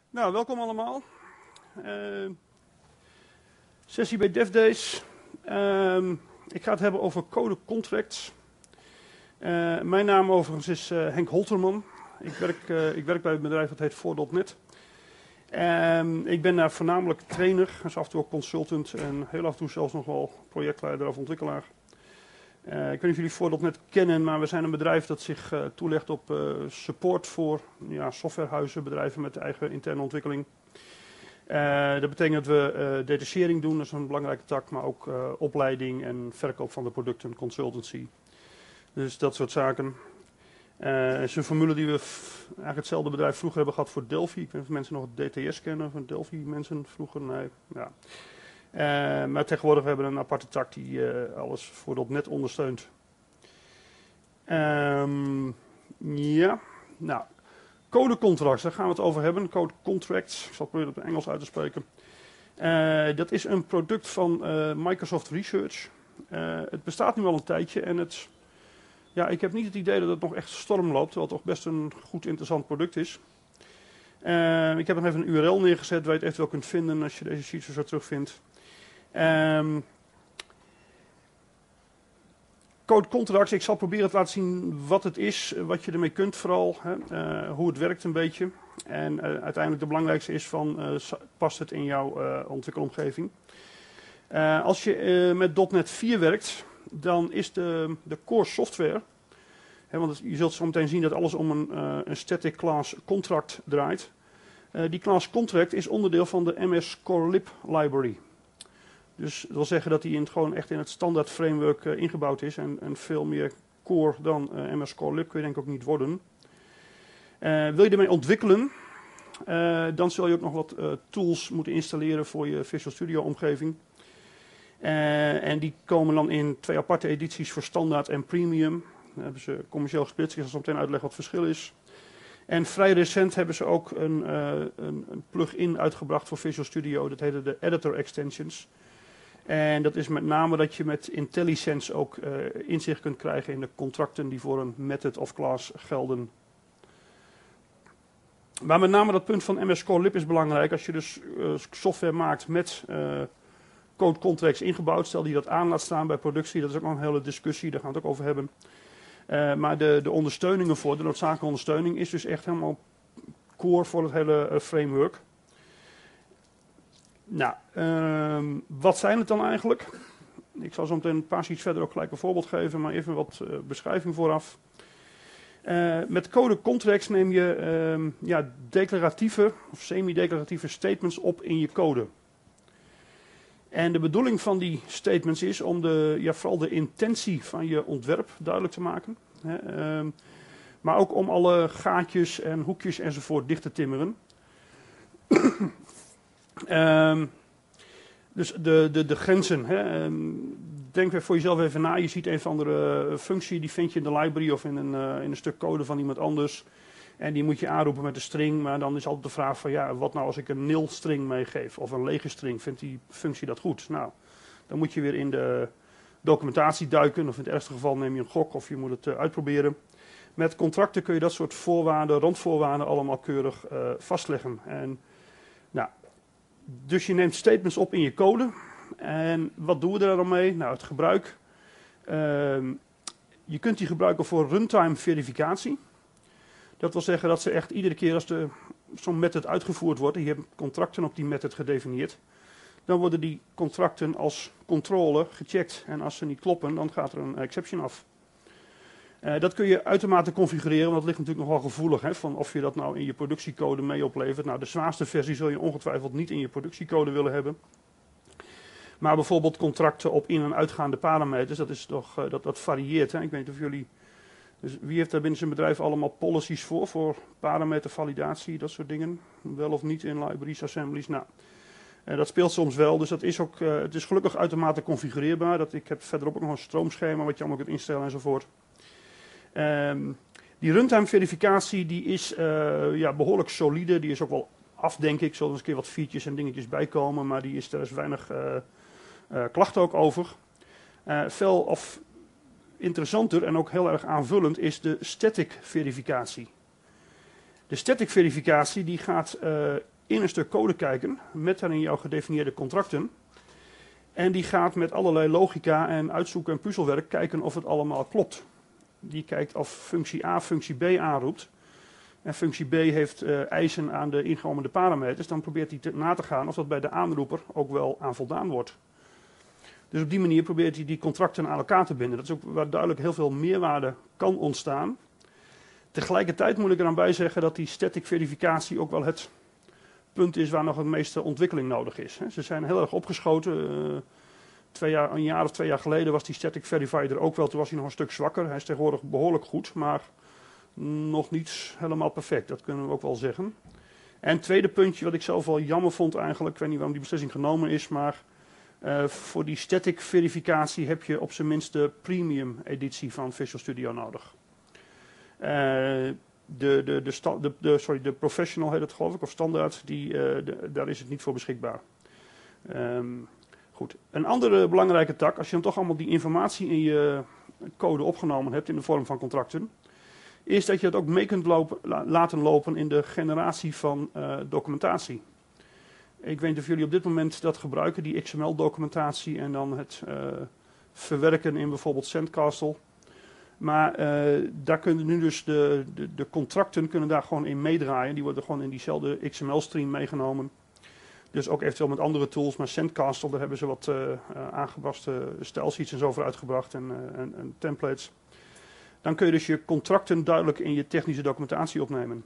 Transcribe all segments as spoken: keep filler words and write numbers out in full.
Nou, welkom allemaal. Uh, sessie bij DevDays. Uh, ik ga het hebben over code contracts. Uh, mijn naam overigens is uh, Henk Holterman. Ik werk, uh, ik werk bij het bedrijf dat heet four dot net. Uh, ik ben daar voornamelijk trainer, dus af en toe ook consultant en heel af en toe zelfs nog wel projectleider of ontwikkelaar. Uh, ik weet niet of jullie four dot net kennen, maar we zijn een bedrijf dat zich uh, toelegt op uh, support voor ja, softwarehuizen, bedrijven met eigen interne ontwikkeling. Uh, dat betekent dat we uh, detachering doen, dat is een belangrijke tak, maar ook uh, opleiding en verkoop van de producten, consultancy. Dus dat soort zaken. Uh, het is een formule die we eigenlijk hetzelfde bedrijf vroeger hebben gehad voor Delphi. Ik weet niet of mensen nog het D T S kennen, van Delphi mensen vroeger. Nee, ja. Uh, maar tegenwoordig hebben we een aparte tak die uh, alles four dot net ondersteunt. Um, ja, nou, code contracts, daar gaan we het over hebben. Code contracts, ik zal proberen het in Engels uit te spreken. Uh, dat is een product van uh, Microsoft Research. Uh, het bestaat nu al een tijdje en het, ja, ik heb niet het idee dat het nog echt storm loopt, terwijl het toch best een goed interessant product is. Uh, ik heb nog even een U R L neergezet waar je het eventueel kunt vinden als je deze sheets zo terugvindt. Um, code contracts, ik zal proberen te laten zien wat het is, wat je ermee kunt vooral, hè, uh, hoe het werkt een beetje. En uh, uiteindelijk de belangrijkste is van, uh, past het in jouw uh, ontwikkelomgeving. Uh, als je uh, met .NET vier werkt, dan is de, de core software, hè, want het, je zult zo meteen zien dat alles om een, uh, een static class contract draait. Uh, die class contract is onderdeel van de M S Core Lib library. Dus dat wil zeggen dat die in het, gewoon echt in het standaard framework uh, ingebouwd is. En, en veel meer core dan uh, M S Core Lib kun je denk ik ook niet worden. Uh, wil je ermee ontwikkelen, uh, dan zul je ook nog wat uh, tools moeten installeren voor je Visual Studio omgeving. Uh, en die komen dan in twee aparte edities voor standaard en premium. Dan hebben ze commercieel gesplitst, ik zal zo meteen uitleggen wat het verschil is. En vrij recent hebben ze ook een, uh, een, een plugin uitgebracht voor Visual Studio. Dat heette de Editor Extensions. En dat is met name dat je met IntelliSense ook uh, inzicht kunt krijgen in de contracten die voor een method of class gelden. Maar met name dat punt van M S Core Lib is belangrijk. Als je dus uh, software maakt met uh, code contracts ingebouwd, stel die dat aan laat staan bij productie, dat is ook nog een hele discussie, daar gaan we het ook over hebben. Uh, maar de, de ondersteuning ervoor, de noodzakelijke ondersteuning, is dus echt helemaal core voor het hele uh, framework. Nou, uh, wat zijn het dan eigenlijk? Ik zal zo meteen een paar sheets verder ook gelijk een voorbeeld geven, maar even wat uh, beschrijving vooraf. Uh, met code contracts neem je uh, ja, declaratieve of semi-declaratieve statements op in je code. En de bedoeling van die statements is om de, ja, vooral de intentie van je ontwerp duidelijk te maken. Hè, uh, maar ook om alle gaatjes en hoekjes enzovoort dicht te timmeren. Um, dus de, de, de grenzen. Hè. Um, denk weer voor jezelf even na. Je ziet een of andere functie, die vind je in de library of in een, uh, in een stuk code van iemand anders. En die moet je aanroepen met een string. Maar dan is altijd de vraag van ja, wat nou als ik een nil string meegeef of een lege string? Vindt die functie dat goed? Nou, dan moet je weer in de documentatie duiken. Of in het ergste geval neem je een gok of je moet het uh, uitproberen. Met contracten kun je dat soort voorwaarden, randvoorwaarden allemaal keurig uh, vastleggen. En nou, dus je neemt statements op in je code. En wat doen we daar dan mee? Nou, het gebruik. Uh, je kunt die gebruiken voor runtime verificatie. Dat wil zeggen dat ze echt iedere keer als zo'n method uitgevoerd wordt, en je hebt contracten op die method gedefinieerd, dan worden die contracten als controle gecheckt. En als ze niet kloppen, dan gaat er een exception af. Uh, dat kun je uitermate configureren, want dat ligt natuurlijk nogal gevoelig, hè, van of je dat nou in je productiecode mee oplevert. Nou, de zwaarste versie zul je ongetwijfeld niet in je productiecode willen hebben. Maar bijvoorbeeld contracten op in- en uitgaande parameters, dat, is toch, uh, dat, dat varieert. Hè. Ik weet niet of jullie, dus wie heeft daar binnen zijn bedrijf allemaal policies voor, voor parametervalidatie, dat soort dingen. Wel of niet in libraries, assemblies, nou. Uh, dat speelt soms wel, dus dat is ook, uh, het is gelukkig uitermate configureerbaar. Dat, ik heb verderop ook nog een stroomschema wat je allemaal kunt instellen enzovoort. Um, die runtime verificatie die is uh, ja, behoorlijk solide. Die is ook wel af, denk ik. Er zullen eens een keer wat features en dingetjes bijkomen. Maar die is, er is weinig uh, uh, klachten ook over. Uh, veel of interessanter en ook heel erg aanvullend is de static verificatie. De static verificatie die gaat uh, in een stuk code kijken, met daarin jouw gedefinieerde contracten. En die gaat met allerlei logica en uitzoeken en puzzelwerk kijken of het allemaal klopt. Die kijkt of functie A functie B aanroept. En functie B heeft uh, eisen aan de ingenomen parameters. Dan probeert hij te, na te gaan of dat bij de aanroeper ook wel aan voldaan wordt. Dus op die manier probeert hij die contracten aan elkaar te binden. Dat is ook waar duidelijk heel veel meerwaarde kan ontstaan. Tegelijkertijd moet ik er aan bij zeggen dat die static verificatie ook wel het punt is waar nog het meeste ontwikkeling nodig is. Ze zijn heel erg opgeschoten. Uh, twee jaar, een jaar of twee jaar geleden was die static verifier er ook wel. Toen was hij nog een stuk zwakker. Hij is tegenwoordig behoorlijk goed, maar nog niet helemaal perfect. Dat kunnen we ook wel zeggen. En het tweede puntje wat ik zelf wel jammer vond eigenlijk. Ik weet niet waarom die beslissing genomen is, maar uh, voor die static verificatie heb je op zijn minst de premium editie van Visual Studio nodig. Uh, de, de, de, sta, de, de, sorry, de professional heet het geloof ik, of standaard, die, uh, de, daar is het niet voor beschikbaar. Um, goed. Een andere belangrijke tak, als je dan toch allemaal die informatie in je code opgenomen hebt in de vorm van contracten, is dat je het ook mee kunt lopen, la, laten lopen in de generatie van uh, documentatie. Ik weet niet of jullie op dit moment dat gebruiken, die X M L-documentatie en dan het uh, verwerken in bijvoorbeeld Sandcastle. Maar uh, daar kunnen nu dus de, de, de contracten kunnen daar gewoon in meedraaien. Die worden gewoon in diezelfde X M L-stream meegenomen. Dus ook eventueel met andere tools. Maar Sandcastle, daar hebben ze wat uh, uh, aangepaste stijlsheets en zo voor uitgebracht en, uh, en, en templates. Dan kun je dus je contracten duidelijk in je technische documentatie opnemen.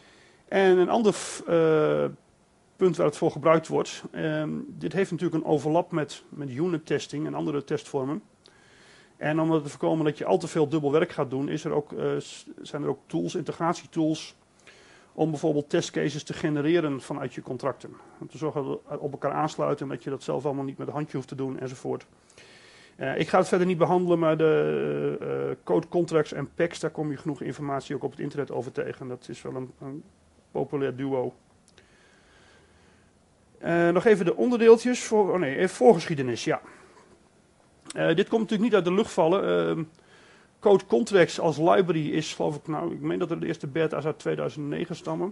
En een ander uh, punt waar het voor gebruikt wordt. Um, dit heeft natuurlijk een overlap met, met unit testing en andere testvormen. En om te voorkomen dat je al te veel dubbel werk gaat doen, is er ook, uh, zijn er ook tools, integratietools, om bijvoorbeeld testcases te genereren vanuit je contracten. Om te zorgen dat we op elkaar aansluiten en dat je dat zelf allemaal niet met een handje hoeft te doen enzovoort. Uh, ik ga het verder niet behandelen, maar de uh, code contracts en packs, daar kom je genoeg informatie ook op het internet over tegen. Dat is wel een, een populair duo. Uh, nog even de onderdeeltjes, voor, oh nee, even voorgeschiedenis, ja. Uh, dit komt natuurlijk niet uit de lucht vallen. Uh, Code Contracts als library is, geloof ik, nou, ik meen dat er de eerste beta's uit tweeduizend negen stammen.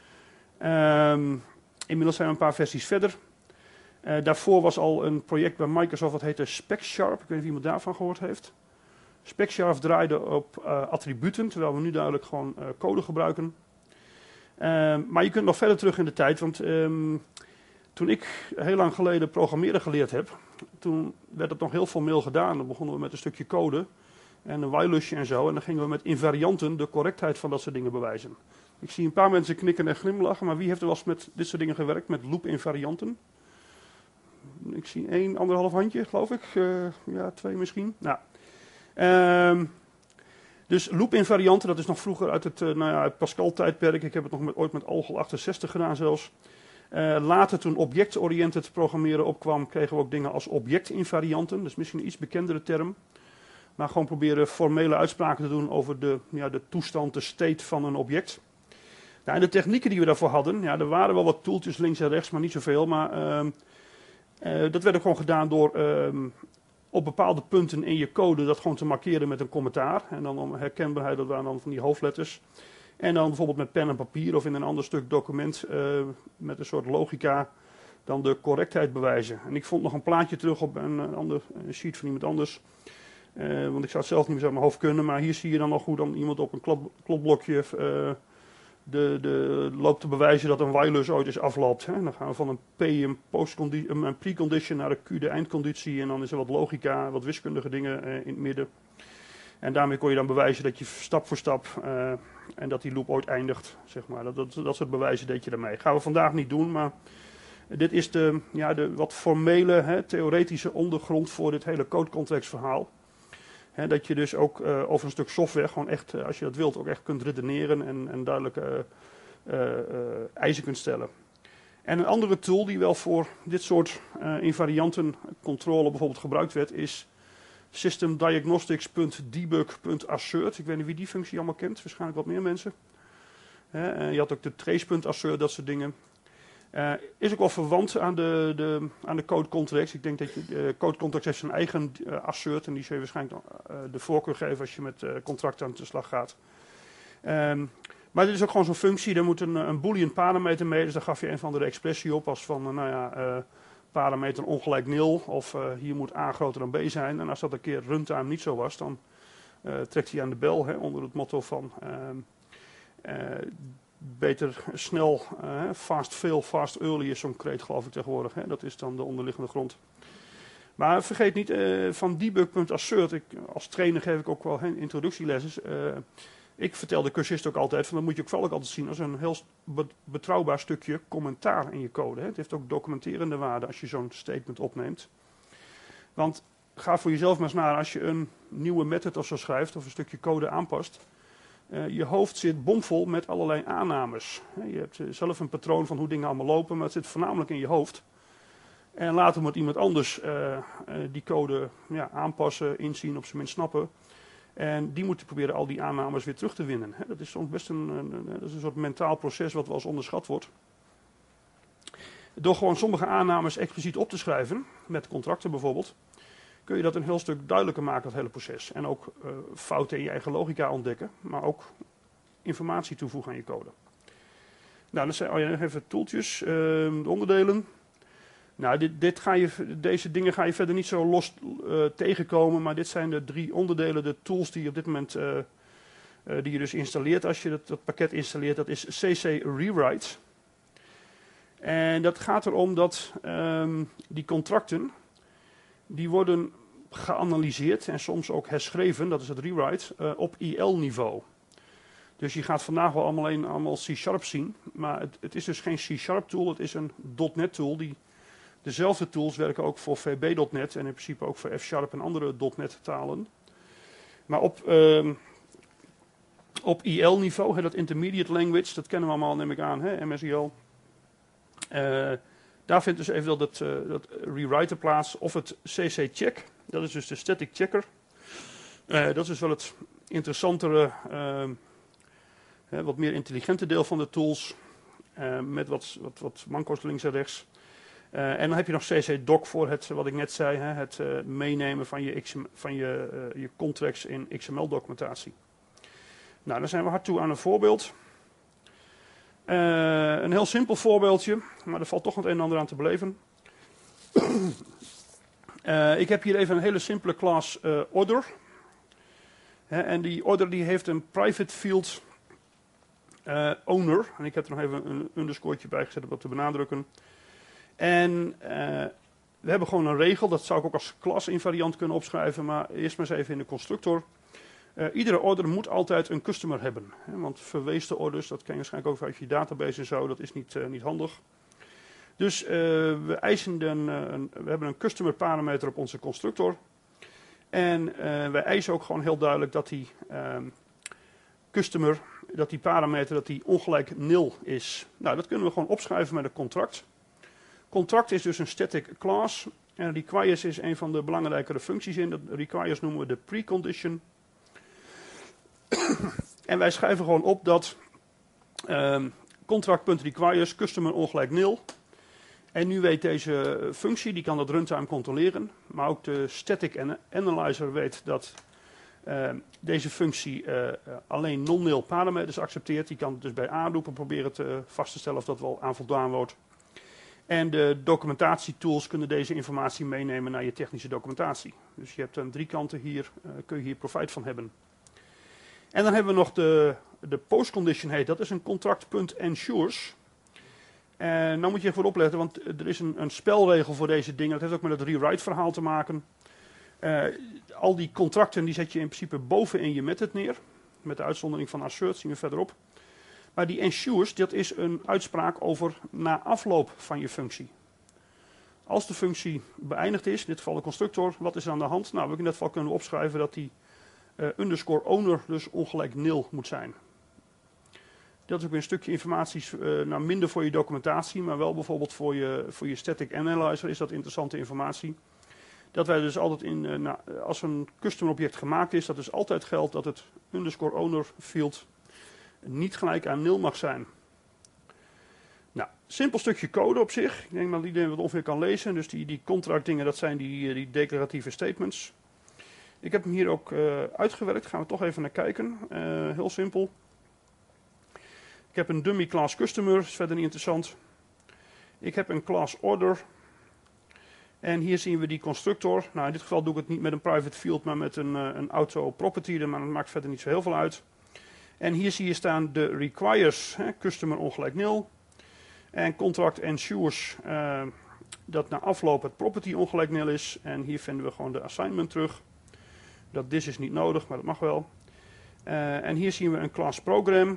Uh, inmiddels zijn we een paar versies verder. Uh, daarvoor was al een project bij Microsoft, dat heette SpecSharp. Ik weet niet of iemand daarvan gehoord heeft. SpecSharp draaide op uh, attributen, terwijl we nu duidelijk gewoon uh, code gebruiken. Uh, maar je kunt nog verder terug in de tijd, want um, toen ik heel lang geleden programmeren geleerd heb, toen werd het nog heel formeel gedaan. Dan begonnen we met een stukje code en een while-lusje en zo. En dan gingen we met invarianten de correctheid van dat soort dingen bewijzen. Ik zie een paar mensen knikken en glimlachen, maar wie heeft er wel eens met dit soort dingen gewerkt, met loop-invarianten? Ik zie één, anderhalf handje, geloof ik. Uh, ja, twee misschien. Nou, um, dus loop-invarianten, dat is nog vroeger uit het, uh, nou ja, het Pascal-tijdperk. Ik heb het nog met, ooit met Algol achtenzestig gedaan zelfs. Uh, later, toen object-oriented programmeren opkwam, kregen we ook dingen als object-invarianten. Dat is misschien een iets bekendere term. Maar gewoon proberen formele uitspraken te doen over de, ja, de toestand, de state van een object. Nou, en de technieken die we daarvoor hadden, ja, er waren wel wat toeltjes links en rechts, maar niet zoveel. Maar uh, uh, dat werd ook gewoon gedaan door uh, op bepaalde punten in je code dat gewoon te markeren met een commentaar. En dan om herkenbaarheid, dat waren dan van die hoofdletters. En dan bijvoorbeeld met pen en papier of in een ander stuk document uh, met een soort logica dan de correctheid bewijzen. En ik vond nog een plaatje terug op een, een ander een sheet van iemand anders. Uh, want ik zou het zelf niet meer uit mijn hoofd kunnen. Maar hier zie je dan nog hoe dan iemand op een klop, klopblokje uh, de, de, loopt te bewijzen dat een while-lus ooit is afloopt. Hè. Dan gaan we van een P, een, een precondition naar een Q, de eindconditie. En dan is er wat logica, wat wiskundige dingen uh, in het midden. En daarmee kon je dan bewijzen dat je stap voor stap, uh, en dat die loop ooit eindigt, zeg maar. Dat, dat, dat soort bewijzen deed je daarmee. Gaan we vandaag niet doen, maar dit is de, ja, de wat formele, hè, theoretische ondergrond voor dit hele code contracts verhaal. Hè, dat je dus ook uh, over een stuk software gewoon echt, uh, als je dat wilt, ook echt kunt redeneren en, en duidelijke uh, uh, uh, eisen kunt stellen. En een andere tool die wel voor dit soort uh, invariantencontrole bijvoorbeeld gebruikt werd, is systemdiagnostics.debug.assert. Ik weet niet wie die functie allemaal kent, waarschijnlijk wat meer mensen. Uh, je had ook de trace.assert, dat soort dingen. Uh, is ook wel verwant aan de, de, aan de code contracts. Ik denk dat je uh, code contracts heeft zijn eigen uh, assert en die zul je waarschijnlijk uh, de voorkeur geven als je met uh, contracten aan de slag gaat. Um, Maar dit is ook gewoon zo'n functie, daar moet een, een boolean parameter mee. Dus daar gaf je een van de expressie op als van, uh, nou ja, uh, parameter ongelijk nul. Of uh, hier moet a groter dan b zijn. En als dat een keer runtime niet zo was, dan uh, trekt hij aan de bel, hè, onder het motto van uh, uh, beter snel, uh, fast fail, fast early is zo'n kreet geloof ik tegenwoordig. Hè. Dat is dan de onderliggende grond. Maar vergeet niet, uh, van debug.assert, ik, als trainer geef ik ook wel hè, introductielessen. Uh, ik vertel de cursist ook altijd, van dat moet je ook vooral ook altijd zien als een heel betrouwbaar stukje commentaar in je code. Hè. Het heeft ook documenterende waarde als je zo'n statement opneemt. Want ga voor jezelf maar eens naar, als je een nieuwe method of zo schrijft, of een stukje code aanpast. Uh, je hoofd zit bomvol met allerlei aannames. Je hebt zelf een patroon van hoe dingen allemaal lopen, maar het zit voornamelijk in je hoofd. En later moet iemand anders uh, uh, die code ja, aanpassen, inzien, op zijn minst snappen. En die moeten proberen al die aannames weer terug te winnen. Dat is soms best een, een, een, dat is een soort mentaal proces wat wel eens onderschat wordt. Door gewoon sommige aannames expliciet op te schrijven, met contracten bijvoorbeeld, kun je dat een heel stuk duidelijker maken, dat hele proces. En ook uh, fouten in je eigen logica ontdekken, maar ook informatie toevoegen aan je code. Nou, dan zijn oh ja, even toeltjes, uh, de onderdelen. Nou, dit, dit ga je, deze dingen ga je verder niet zo los uh, tegenkomen, maar dit zijn de drie onderdelen, de tools die je op dit moment uh, uh, die je dus installeert als je dat, dat pakket installeert. Dat is C C Rewrite. En dat gaat erom dat um, die contracten, die worden geanalyseerd en soms ook herschreven, dat is het rewrite, uh, op I L-niveau. Dus je gaat vandaag wel allemaal, een, allemaal C-sharp zien, maar het, het is dus geen C-sharp tool, het is een .NET tool. Die, dezelfde tools werken ook voor V B punt net en in principe ook voor F-sharp en andere .NET talen. Maar op, uh, op I L-niveau, dat intermediate language, dat kennen we allemaal, neem ik aan, hè, M S I L. Uh, daar vindt dus even dat, uh, dat rewrite plaats, of het C C-check, dat is dus de static checker. Uh, dat is dus wel het interessantere, uh, hè, wat meer intelligente deel van de tools, uh, met wat, wat, wat manco's links en rechts. Uh, en dan heb je nog C C-doc voor het, wat ik net zei, hè, het uh, meenemen van je, X M, van je, uh, je contracts in X M L-documentatie. Nou, dan zijn we hard toe aan een voorbeeld. Uh, een heel simpel voorbeeldje, maar er valt toch het een en ander aan te beleven. uh, ik heb hier even een hele simpele class uh, order. He, en die order die heeft een private field uh, owner. En ik heb er nog even een underscore'tje bij gezet om dat te benadrukken. En uh, we hebben gewoon een regel, dat zou ik ook als class invariant kunnen opschrijven, maar eerst maar eens even in de constructor. Uh, iedere order moet altijd een customer hebben. Hè, want verweesde orders, dat ken je waarschijnlijk ook uit je database en zo, dat is niet, uh, niet handig. Dus uh, we eisen een, een, we hebben een customer parameter op onze constructor. En uh, wij eisen ook gewoon heel duidelijk dat die uh, customer, dat die parameter, dat die ongelijk nul is. Nou, dat kunnen we gewoon opschrijven met een contract. Contract is dus een static class. En requires is een van de belangrijkere functies in. Dat requires noemen we de precondition. En wij schrijven gewoon op dat um, contract.requires customer ongelijk nul. En nu weet deze functie, die kan dat runtime controleren. Maar ook de static analyzer weet dat uh, deze functie uh, alleen non-nil parameters accepteert. Die kan het dus bij aanroepen proberen te vast te stellen of dat wel aan voldaan wordt. En de documentatietools kunnen deze informatie meenemen naar je technische documentatie. Dus je hebt aan drie kanten hier, uh, kun je hier profijt van hebben. En dan hebben we nog de, de postcondition heet, dat is een contract.ensures. En nou moet je even voor opletten, want er is een, een spelregel voor deze dingen. Dat heeft ook met het rewrite verhaal te maken. Uh, al die contracten die zet je in principe boven in je method neer. Met de uitzondering van assert, zien we verderop. Maar die ensures, dat is een uitspraak over na afloop van je functie. Als de functie beëindigd is, in dit geval de constructor, wat is er aan de hand? Nou, we in dit geval kunnen we opschrijven dat die uh, underscore owner dus ongelijk nul moet zijn. Dat is ook weer een stukje informatie, uh, nou minder voor je documentatie, maar wel bijvoorbeeld voor je, voor je static analyzer is dat interessante informatie. Dat wij dus altijd in, uh, nou, als een custom object gemaakt is, dat dus altijd geldt dat het underscore owner field niet gelijk aan nul mag zijn. Nou, simpel stukje code op zich. Ik denk dat iedereen wat ongeveer kan lezen. Dus die, die contract dingen, dat zijn die, die declaratieve statements. Ik heb hem hier ook uh, uitgewerkt. Gaan we toch even naar kijken. Uh, heel simpel. Ik heb een dummy class customer, is verder niet interessant. Ik heb een class order. En hier zien we die constructor. Nou, in dit geval doe ik het niet met een private field, maar met een, uh, een auto property. Maar dat maakt verder niet zo heel veel uit. En hier zie je staan de requires, hè, customer ongelijk nul. En contract ensures uh, dat na afloop het property ongelijk nul is. En hier vinden we gewoon de assignment terug. Dat this is niet nodig, maar dat mag wel. Uh, en hier zien we een class program.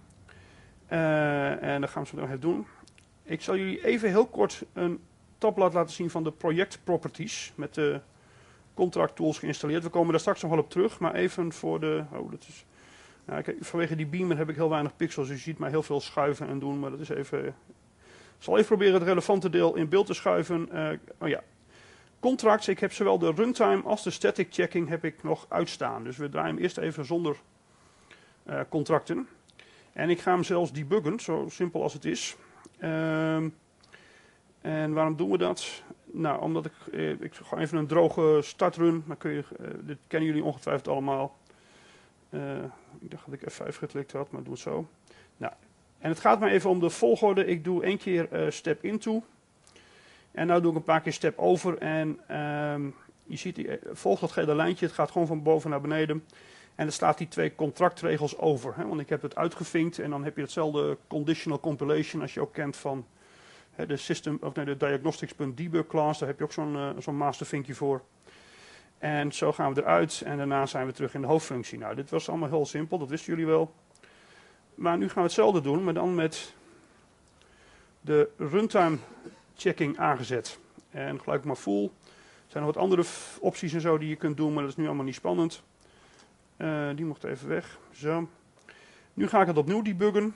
Uh, en dat gaan we zo nog even doen. Ik zal jullie even heel kort een tabblad laten zien van de project properties. Met de contract tools geïnstalleerd. We komen daar straks nog wel op terug. Maar even voor de... Oh, dat is... Nou, kijk, vanwege die beamer heb ik heel weinig pixels. Dus je ziet mij heel veel schuiven en doen. Maar dat is even... Ik zal even proberen het relevante deel in beeld te schuiven. Uh, oh ja. Contracts. Ik heb zowel de runtime als de static checking heb ik nog uitstaan. Dus we draaien hem eerst even zonder uh, contracten. En ik ga hem zelfs debuggen. Zo simpel als het is. Um, en waarom doen we dat? Nou, omdat ik, eh, ik ga even een droge startrun. Dan kun je, uh, dit kennen jullie ongetwijfeld allemaal. Uh, ik dacht dat ik F vijf geklikt had, maar doe het zo. Nou, en het gaat me even om de volgorde. Ik doe één keer uh, step into. En nu doe ik een paar keer step over. En um, je ziet, uh, volgt dat gele lijntje. Het gaat gewoon van boven naar beneden. En er staat die twee contractregels over. Hè, want ik heb het uitgevinkt. En dan heb je hetzelfde conditional compilation als je ook kent van hè, de system of nee, de diagnostics.debug class. Daar heb je ook zo'n uh, zo'n mastervinkje voor. En zo gaan we eruit. En daarna zijn we terug in de hoofdfunctie. Nou, dit was allemaal heel simpel. Dat wisten jullie wel. Maar nu gaan we hetzelfde doen. Maar dan met de runtime checking aangezet. En gelijk maar full. Er zijn nog wat andere opties en zo die je kunt doen. Maar dat is nu allemaal niet spannend. Uh, die mocht even weg. Zo. Nu ga ik het opnieuw debuggen.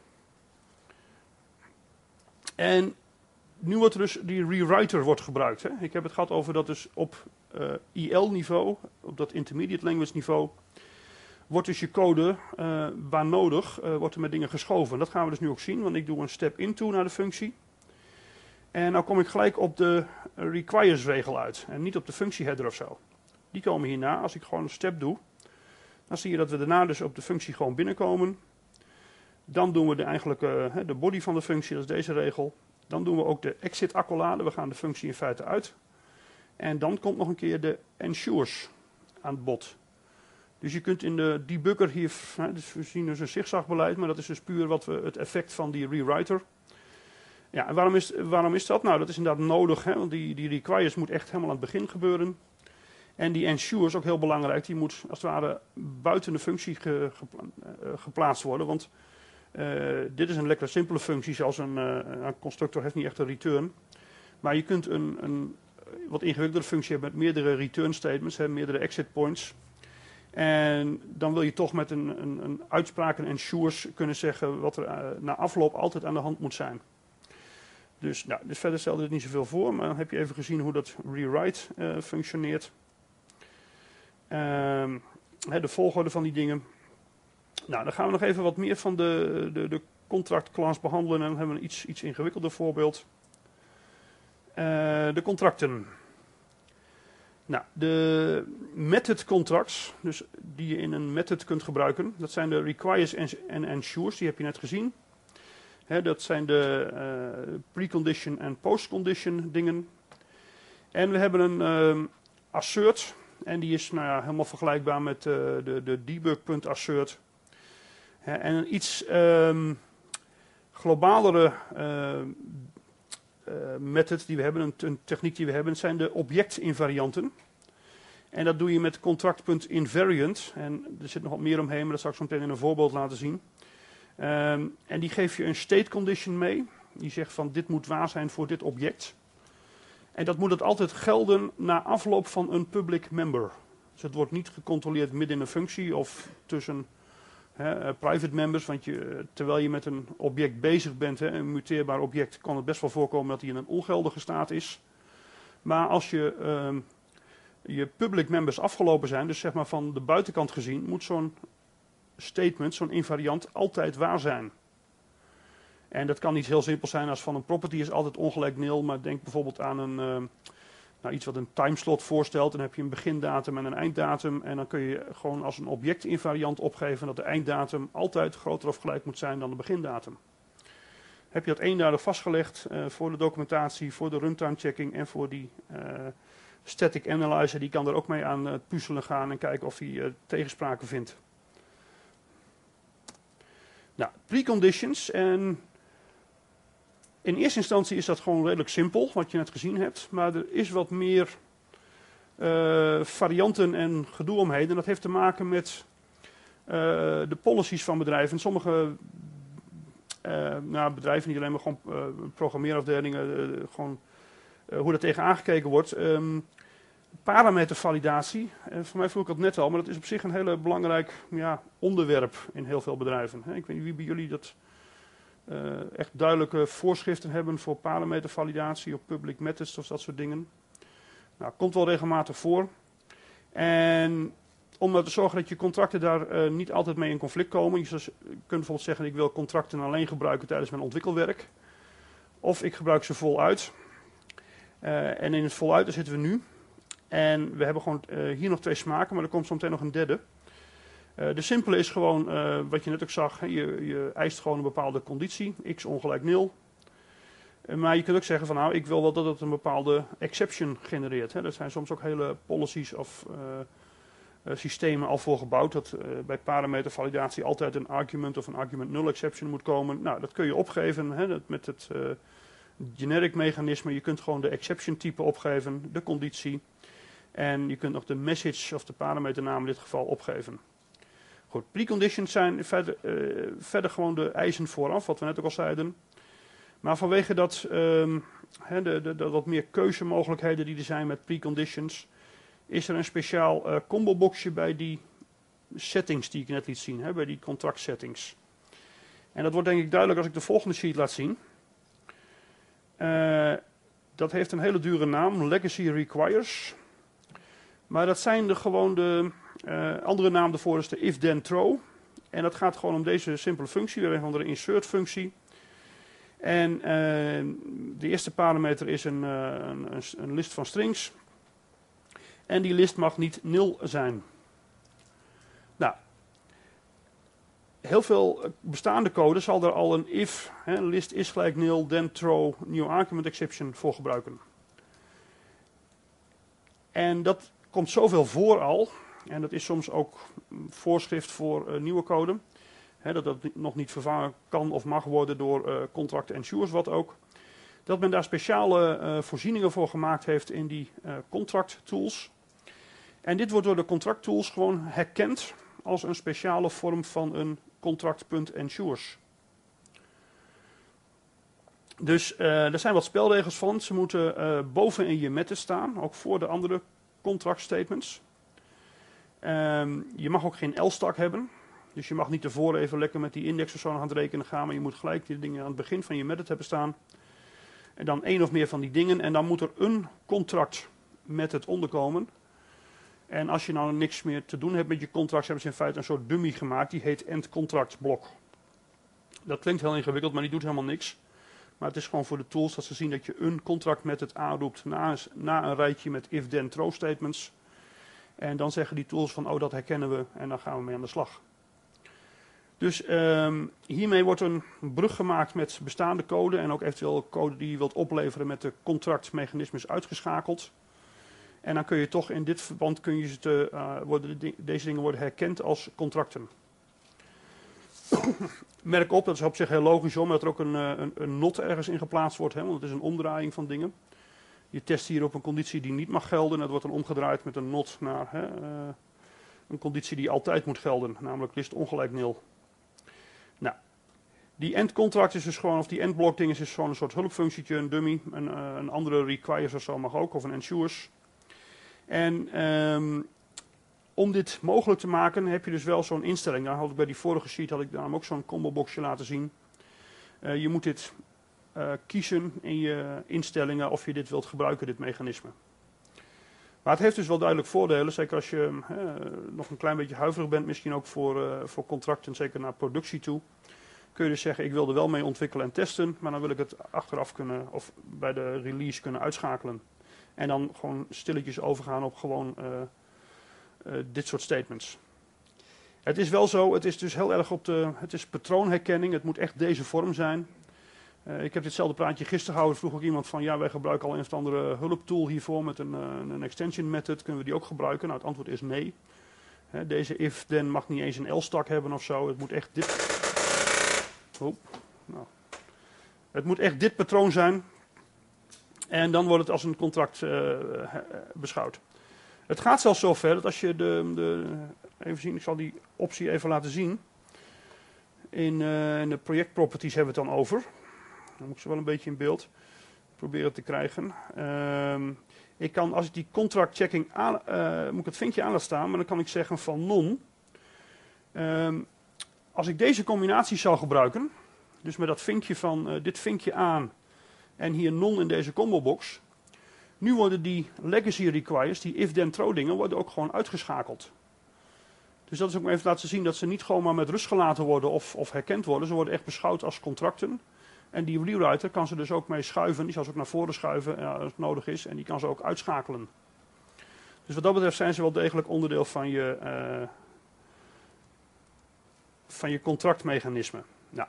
En nu wordt er dus die rewriter wordt gebruikt. Hè. Ik heb het gehad over dat dus op uh, I L-niveau, op dat intermediate language niveau, wordt dus je code uh, waar nodig, uh, wordt er met dingen geschoven. Dat gaan we dus nu ook zien, want ik doe een step into naar de functie. En nou kom ik gelijk op de requires regel uit. En niet op de functieheader of zo. Die komen hierna. Als ik gewoon een step doe, dan zie je dat we daarna dus op de functie gewoon binnenkomen. Dan doen we de, eigenlijke, de body van de functie, dat is deze regel. Dan doen we ook de exit accolade, we gaan de functie in feite uit. En dan komt nog een keer de ensures aan het bod. Dus je kunt in de debugger hier, dus we zien dus een zigzagbeleid, maar dat is dus puur wat we, het effect van die rewriter. Ja, en waarom is, waarom is dat? Nou, dat is inderdaad nodig, hè, want die, die requires moet echt helemaal aan het begin gebeuren. En die ensure is ook heel belangrijk. Die moet als het ware buiten de functie ge, gepla uh, geplaatst worden. Want uh, dit is een lekker simpele functie. Zoals een, uh, een constructor heeft niet echt een return. Maar je kunt een, een wat ingewikkeldere functie hebben met meerdere return statements. Hè, meerdere exit points. En dan wil je toch met een, een, een uitspraak, een ensures, kunnen zeggen wat er uh, na afloop altijd aan de hand moet zijn. Dus, nou, dus verder stelde het niet zoveel voor. Maar dan heb je even gezien hoe dat rewrite uh, functioneert. Uh, de volgorde van die dingen. Nou, dan gaan we nog even wat meer van de, de, de contract class behandelen. En dan hebben we een iets, iets ingewikkelder voorbeeld. Uh, de contracten. Nou, de method contracts, dus die je in een method kunt gebruiken. Dat zijn de requires en ensures, die heb je net gezien. He, dat zijn de uh, precondition en postcondition dingen. En we hebben een uh, assert. En die is nou ja, helemaal vergelijkbaar met uh, de, de debug.assert. En een iets um, globalere uh, uh, method die we hebben, een, een techniek die we hebben, zijn de objectinvarianten. En dat doe je met contract.invariant. En er zit nog wat meer omheen, maar dat zal ik zo meteen in een voorbeeld laten zien. Um, en die geef je een state condition mee. Die zegt van dit moet waar zijn voor dit object. En dat moet het altijd gelden na afloop van een public member. Dus het wordt niet gecontroleerd midden in een functie of tussen hè, uh, private members. Want je, terwijl je met een object bezig bent, hè, een muteerbaar object, kan het best wel voorkomen dat hij in een ongeldige staat is. Maar als je, uh, je public members afgelopen zijn, dus zeg maar van de buitenkant gezien, moet zo'n statement, zo'n invariant, altijd waar zijn. En dat kan niet heel simpel zijn als van een property is altijd ongelijk nul, maar denk bijvoorbeeld aan een, uh, nou, iets wat een timeslot voorstelt. Dan heb je een begindatum en een einddatum. En dan kun je gewoon als een objectinvariant opgeven dat de einddatum altijd groter of gelijk moet zijn dan de begindatum. Heb je dat eenduidig vastgelegd uh, voor de documentatie, voor de runtime checking en voor die uh, static analyzer. Die kan er ook mee aan uh, puzzelen gaan en kijken of hij uh, tegenspraken vindt. Nou, preconditions. En in eerste instantie is dat gewoon redelijk simpel, wat je net gezien hebt. Maar er is wat meer uh, varianten en gedoe omheen. En dat heeft te maken met uh, de policies van bedrijven. Sommige uh, nou, bedrijven, niet alleen maar gewoon uh, programmeerafdelingen, uh, gewoon uh, hoe dat tegen aangekeken wordt. Um, parametervalidatie, uh, voor mij vroeg ik dat net al, maar dat is op zich een hele belangrijk ja, onderwerp in heel veel bedrijven. Ik weet niet wie bij jullie dat uh, echt duidelijke voorschriften hebben voor parametervalidatie of public methods of dat soort dingen. Nou, komt wel regelmatig voor. En om ervoor te zorgen dat je contracten daar uh, niet altijd mee in conflict komen. Je kunt bijvoorbeeld zeggen, ik wil contracten alleen gebruiken tijdens mijn ontwikkelwerk. Of ik gebruik ze voluit. Uh, en in het voluit, daar zitten we nu. En we hebben gewoon uh, hier nog twee smaken, maar er komt zo meteen nog een derde. Uh, de simpele is gewoon, uh, wat je net ook zag, hè, je, je eist gewoon een bepaalde conditie, x ongelijk nul. Uh, maar je kunt ook zeggen van nou, ik wil wel dat het een bepaalde exception genereert. Hè. Er zijn soms ook hele policies of uh, uh, systemen al voor gebouwd, dat uh, bij parametervalidatie altijd een argument of een argument nul exception moet komen. Nou, dat kun je opgeven hè, dat met het uh, generic mechanisme. Je kunt gewoon de exception type opgeven, de conditie. En je kunt nog de message of de parameternaam in dit geval opgeven. Goed, preconditions zijn verder, uh, verder gewoon de eisen vooraf, wat we net ook al zeiden. Maar vanwege dat, um, he, de, de, de wat meer keuzemogelijkheden die er zijn met preconditions, is er een speciaal uh, combo boxje bij die settings die ik net liet zien, he, bij die contract settings. En dat wordt denk ik duidelijk als ik de volgende sheet laat zien. Uh, dat heeft een hele dure naam, Legacy Requires. Maar dat zijn de gewoon de uh, andere naam daarvoor is de if then throw. En dat gaat gewoon om deze simpele functie, weer een van de insert functie. En uh, de eerste parameter is een, uh, een, een list van strings. En die list mag niet nul zijn. Nou, heel veel bestaande code zal er al een if, hè, list is gelijk nul, then throw, new argument exception voor gebruiken. En dat komt zoveel voor al, en dat is soms ook voorschrift voor uh, nieuwe code, hè, dat dat nog niet vervangen kan of mag worden door uh, contract ensures, wat ook. Dat men daar speciale uh, voorzieningen voor gemaakt heeft in die uh, contract tools. En dit wordt door de contract tools gewoon herkend als een speciale vorm van een contract.ensures. Dus uh, er zijn wat spelregels van. Ze moeten uh, boven in je method staan, ook voor de andere contract statements. Um, je mag ook geen L-stack hebben. Dus je mag niet ervoor even lekker met die index of zo aan het rekenen gaan, maar je moet gelijk die dingen aan het begin van je method hebben staan. En dan één of meer van die dingen. En dan moet er een contract method onderkomen. En als je nou niks meer te doen hebt met je contracts, hebben ze in feite een soort dummy gemaakt. Die heet endContractBlock. Dat klinkt heel ingewikkeld, maar die doet helemaal niks. Maar het is gewoon voor de tools dat ze zien dat je een contract method aanroept na, na een rijtje met if then throw statements. En dan zeggen die tools van, oh dat herkennen we en dan gaan we mee aan de slag. Dus um, hiermee wordt een brug gemaakt met bestaande code en ook eventueel code die je wilt opleveren met de contractmechanismes uitgeschakeld. En dan kun je toch in dit verband kun je ze te, uh, worden de, deze dingen worden herkend als contracten. Merk op, dat is op zich heel logisch, omdat er ook een, een, een not ergens in geplaatst wordt, hè, want het is een omdraaiing van dingen. Je test hier op een conditie die niet mag gelden en dat wordt dan omgedraaid met een not naar hè, uh, een conditie die altijd moet gelden, namelijk list ongelijk nul. Nou, die endcontract is dus gewoon, of die endblock ding is dus gewoon een soort hulpfunctietje, een dummy, een, uh, een andere requires of zo mag ook, of een ensures. En um, om dit mogelijk te maken heb je dus wel zo'n instelling. Daar had ik bij die vorige sheet had ik daarom ook zo'n combo boxje laten zien. Uh, je moet dit uh, kiezen in je instellingen of je dit wilt gebruiken, dit mechanisme. Maar het heeft dus wel duidelijk voordelen, zeker als je uh, nog een klein beetje huiverig bent, misschien ook voor, uh, voor contracten, zeker naar productie toe. Kun je dus zeggen, ik wil er wel mee ontwikkelen en testen, maar dan wil ik het achteraf kunnen, of bij de release kunnen uitschakelen. En dan gewoon stilletjes overgaan op gewoon uh, uh, dit soort statements. Het is wel zo, het is dus heel erg op de, het is patroonherkenning, het moet echt deze vorm zijn. Uh, ik heb ditzelfde praatje gisteren gehouden, vroeg ook iemand van, ja, wij gebruiken al een of andere hulptool hiervoor met een, uh, een extension method, kunnen we die ook gebruiken? Nou, het antwoord is nee. He, deze if then mag niet eens een L-stack hebben of zo, het moet echt dit... Oh, nou. Het moet echt dit patroon zijn. En dan wordt het als een contract uh, beschouwd. Het gaat zelfs zo ver dat als je de, de... Even zien, ik zal die optie even laten zien. In, uh, in de projectproperties hebben we het dan over. Dan moet ik ze wel een beetje in beeld proberen te krijgen. Uh, ik kan, als ik die contract checking aan... Uh, moet ik het vinkje aan laten staan, maar dan kan ik zeggen van non. Uh, als ik deze combinatie zou gebruiken... Dus met dat vinkje van uh, dit vinkje aan en hier non in deze combobox. Nu worden die legacy requires, die if-then-throw dingen, worden ook gewoon uitgeschakeld. Dus dat is ook maar even laten zien dat ze niet gewoon maar met rust gelaten worden of, of herkend worden. Ze worden echt beschouwd als contracten. En die rewriter kan ze dus ook mee schuiven. Die zal ze ook naar voren schuiven uh, als het nodig is. En die kan ze ook uitschakelen. Dus wat dat betreft zijn ze wel degelijk onderdeel van je, uh, van je contractmechanisme. Nou.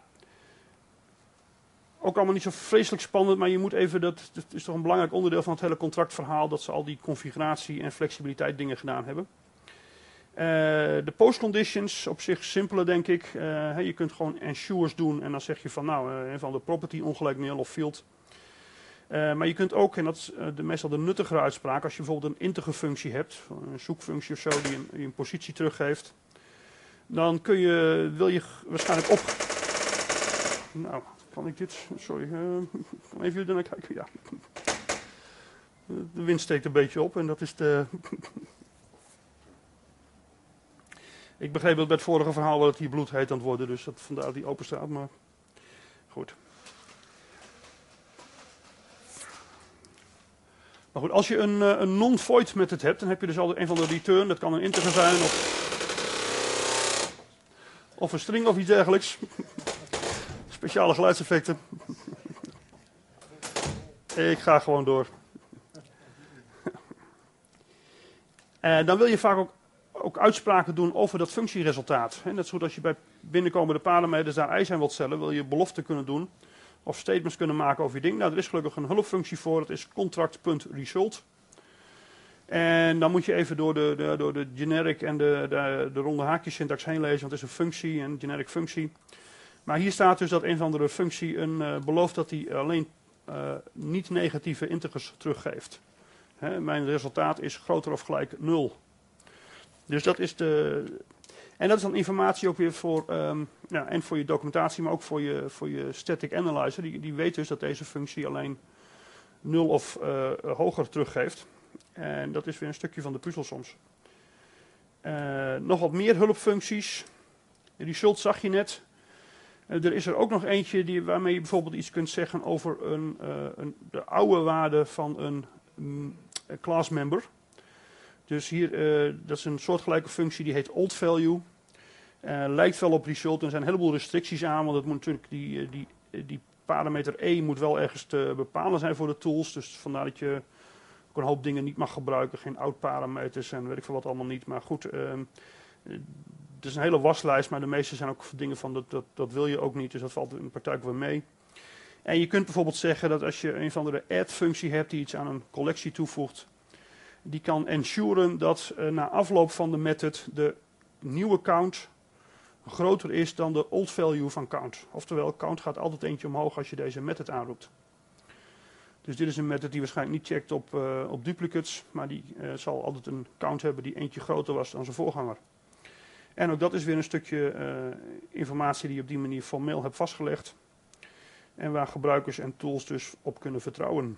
Ook allemaal niet zo vreselijk spannend, maar je moet even, dat, dat is toch een belangrijk onderdeel van het hele contractverhaal, dat ze al die configuratie en flexibiliteit dingen gedaan hebben. Uh, de postconditions, op zich simpeler denk ik. Uh, hey, je kunt gewoon ensures doen en dan zeg je van nou, uh, van de property ongelijk nil of field. Uh, maar je kunt ook, en dat is uh, de, meestal de nuttigere uitspraak, als je bijvoorbeeld een integer functie hebt, een zoekfunctie of zo die een, die een positie teruggeeft, dan kun je, wil je waarschijnlijk op... Nou... Kan ik dit? Sorry. Uh, kan even jullie naar kijken? Ja. De wind steekt een beetje op en dat is de... Ik begreep dat bij het vorige verhaal wel dat hier bloedheet aan het worden, dus dat vandaar dat die open staat, maar goed. Maar goed, als je een, een non-void method hebt, dan heb je dus altijd een van de return, dat kan een integer zijn of, of een string of iets dergelijks. Speciale geluidseffecten. Ik ga gewoon door. En dan wil je vaak ook, ook uitspraken doen over dat functieresultaat. En net zoals als je bij binnenkomende parameters daar eisen aan wilt stellen, wil je beloften kunnen doen of statements kunnen maken over je ding. Nou, er is gelukkig een hulpfunctie voor, dat is contract.result. En dan moet je even door de, de, door de generic en de, de, de ronde haakjes syntax heen lezen, want het is een functie, een generic functie. Maar hier staat dus dat een van de functie een, uh, belooft dat hij alleen uh, niet-negatieve integers teruggeeft. Hè, mijn resultaat is groter of gelijk nul. Dus dat is de... En dat is dan informatie ook weer voor, um, ja, en voor je documentatie, maar ook voor je, voor je static analyzer. Die, die weet dus dat deze functie alleen nul of uh, hoger teruggeeft. En dat is weer een stukje van de puzzel soms. Uh, nog wat meer hulpfuncties. Result zag je net. Er is er ook nog eentje die, waarmee je bijvoorbeeld iets kunt zeggen over een, uh, een, de oude waarde van een um, class member. Dus hier, uh, dat is een soortgelijke functie, die heet old value. Uh, lijkt wel op result, er zijn een heleboel restricties aan, want het moet natuurlijk die, die, die parameter E moet wel ergens te bepalen zijn voor de tools. Dus vandaar dat je ook een hoop dingen niet mag gebruiken, geen oud parameters en weet ik veel wat allemaal niet. Maar goed... Uh, Het is een hele waslijst, maar de meeste zijn ook dingen van dat, dat, dat wil je ook niet, dus dat valt in de praktijk wel mee. En je kunt bijvoorbeeld zeggen dat als je een van de add-functie hebt die iets aan een collectie toevoegt, die kan ensuren dat uh, na afloop van de method de nieuwe count groter is dan de old value van count. Oftewel, count gaat altijd eentje omhoog als je deze method aanroept. Dus dit is een method die waarschijnlijk niet checkt op, uh, op duplicates, maar die uh, zal altijd een count hebben die eentje groter was dan zijn voorganger. En ook dat is weer een stukje uh, informatie die je op die manier formeel hebt vastgelegd. En waar gebruikers en tools dus op kunnen vertrouwen.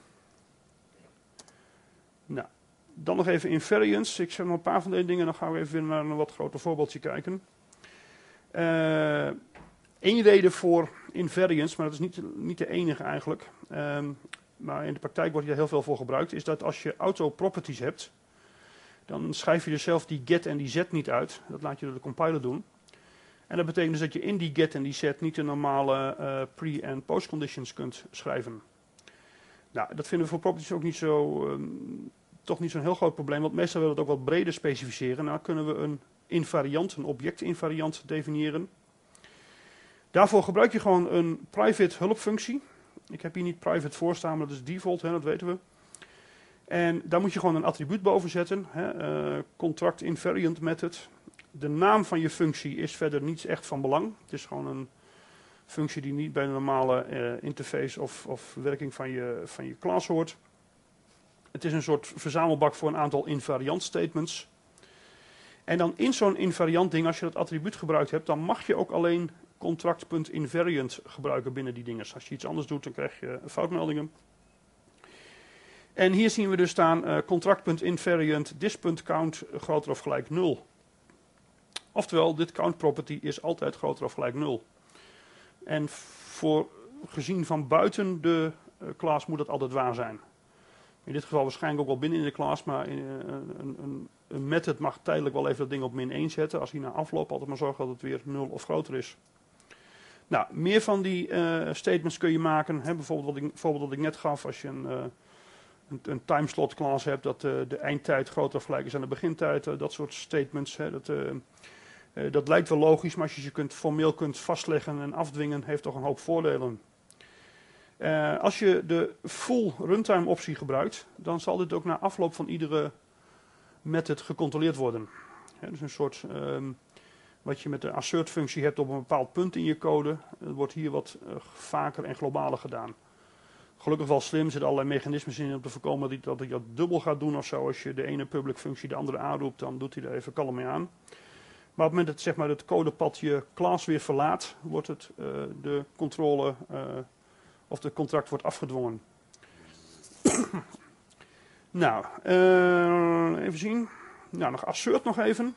Nou, dan nog even invariance. Ik zeg nog een paar van deze dingen, dan gaan we even weer naar een wat groter voorbeeldje kijken. Eén uh, reden voor invariance, maar dat is niet, niet de enige eigenlijk. Um, maar in de praktijk wordt hier heel veel voor gebruikt. Is dat als je auto properties hebt, dan schrijf je dus zelf die get en die zet niet uit. Dat laat je door de compiler doen. En dat betekent dus dat je in die get en die set niet de normale uh, pre- en post-conditions kunt schrijven. Nou, dat vinden we voor properties ook niet zo, um, toch niet zo'n heel groot probleem, want meestal willen we het ook wat breder specificeren. Nou kunnen we een invariant, een objectinvariant definiëren. Daarvoor gebruik je gewoon een private hulpfunctie. Ik heb hier niet private voor staan, maar dat is default, hè, dat weten we. En daar moet je gewoon een attribuut boven zetten, hè, uh, contract invariant method. De naam van je functie is verder niets echt van belang. Het is gewoon een functie die niet bij de normale uh, interface of, of werking van je, van je class hoort. Het is een soort verzamelbak voor een aantal invariant statements. En dan in zo'n invariant ding, als je dat attribuut gebruikt hebt, dan mag je ook alleen contract.invariant gebruiken binnen die dingen. Als je iets anders doet, dan krijg je foutmeldingen. En hier zien we dus staan uh, contract.invariant this.count groter of gelijk nul. Oftewel, dit count property is altijd groter of gelijk nul. En voor gezien van buiten de uh, class moet dat altijd waar zijn. In dit geval waarschijnlijk ook wel binnen in de class, maar in, uh, een, een, een method mag tijdelijk wel even dat ding op min één zetten. Als hij na afloop altijd maar zorgt dat het weer nul of groter is. Nou, meer van die uh, statements kun je maken. Hè, bijvoorbeeld, wat ik, bijvoorbeeld wat ik net gaf, als je een, uh, een, een timeslot class hebt, dat uh, de eindtijd groter of gelijk is aan de begintijd. Uh, dat soort statements. Hè, dat, uh, uh, dat lijkt wel logisch, maar als je ze kunt, formeel kunt vastleggen en afdwingen, heeft toch een hoop voordelen. Uh, als je de full runtime optie gebruikt, dan zal dit ook na afloop van iedere method gecontroleerd worden. Hè, dus een soort... Um, wat je met de assert functie hebt op een bepaald punt in je code, dat wordt hier wat uh, vaker en globaler gedaan. Gelukkig wel slim, er zitten allerlei mechanismes in om te voorkomen dat hij, dat hij dat dubbel gaat doen of zo. Als je de ene public functie de andere aanroept, dan doet hij er even kalm mee aan. Maar op het moment dat zeg maar, het codepad je class weer verlaat, wordt het, uh, de controle uh, of de contract wordt afgedwongen. nou, uh, even zien. Nou, nog assert nog even.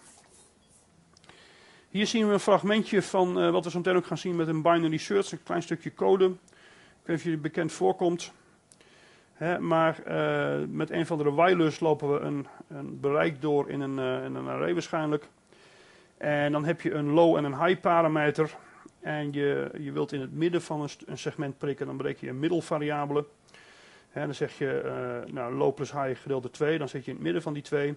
Hier zien we een fragmentje van uh, wat we zo meteen ook gaan zien met een binary search, een klein stukje code. Ik weet niet of jullie bekend voorkomt. Hè, maar uh, met een van de whilers lopen we een, een bereik door in een, uh, in een array waarschijnlijk. En dan heb je een low en een high parameter. En je, je wilt in het midden van een, een segment prikken, dan breek je een middelvariabele. Hè, dan zeg je uh, nou, low plus high gedeeld twee, dan zit je in het midden van die twee.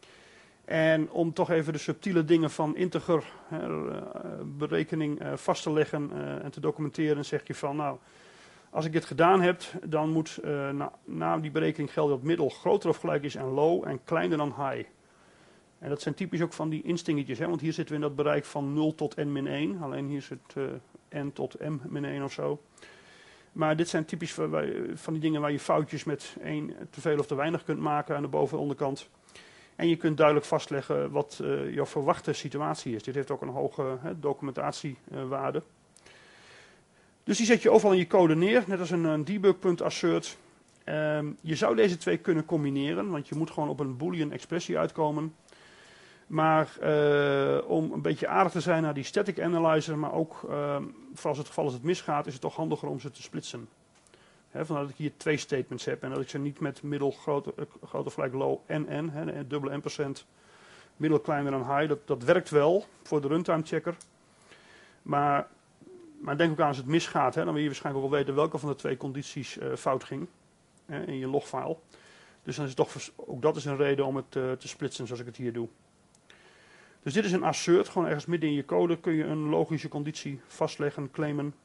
En om toch even de subtiele dingen van integer uh, berekening uh, vast te leggen uh, en te documenteren, zeg je van nou, als ik dit gedaan heb, dan moet uh, na, na die berekening gelden dat middel groter of gelijk is aan low en kleiner dan high. En dat zijn typisch ook van die instingetjes, hè, want hier zitten we in dat bereik van nul tot n min één, alleen hier zit uh, n tot m min één of zo. Maar dit zijn typisch van die dingen waar je foutjes met één te veel of te weinig kunt maken aan de boven- en onderkant. En je kunt duidelijk vastleggen wat uh, jouw verwachte situatie is. Dit heeft ook een hoge hè, documentatiewaarde. Uh, dus die zet je overal in je code neer, net als een, een debug.assert. Um, je zou deze twee kunnen combineren, want je moet gewoon op een boolean expressie uitkomen. Maar uh, om een beetje aardig te zijn naar die static analyzer, maar ook uh, voor als het geval als het misgaat, is het toch handiger om ze te splitsen. He, vandaar dat ik hier twee statements heb en dat ik ze niet met middel groter, groter gelijk low en n, he, dubbele n procent, middel kleiner dan high. Dat, dat werkt wel voor de runtime checker. Maar, maar denk ook aan als het misgaat, he, dan wil je waarschijnlijk ook wel weten welke van de twee condities uh, fout ging he, in je logfile. Dus dan is het toch, ook dat is een reden om het uh, te splitsen zoals ik het hier doe. Dus dit is een assert, gewoon ergens midden in je code kun je een logische conditie vastleggen, claimen.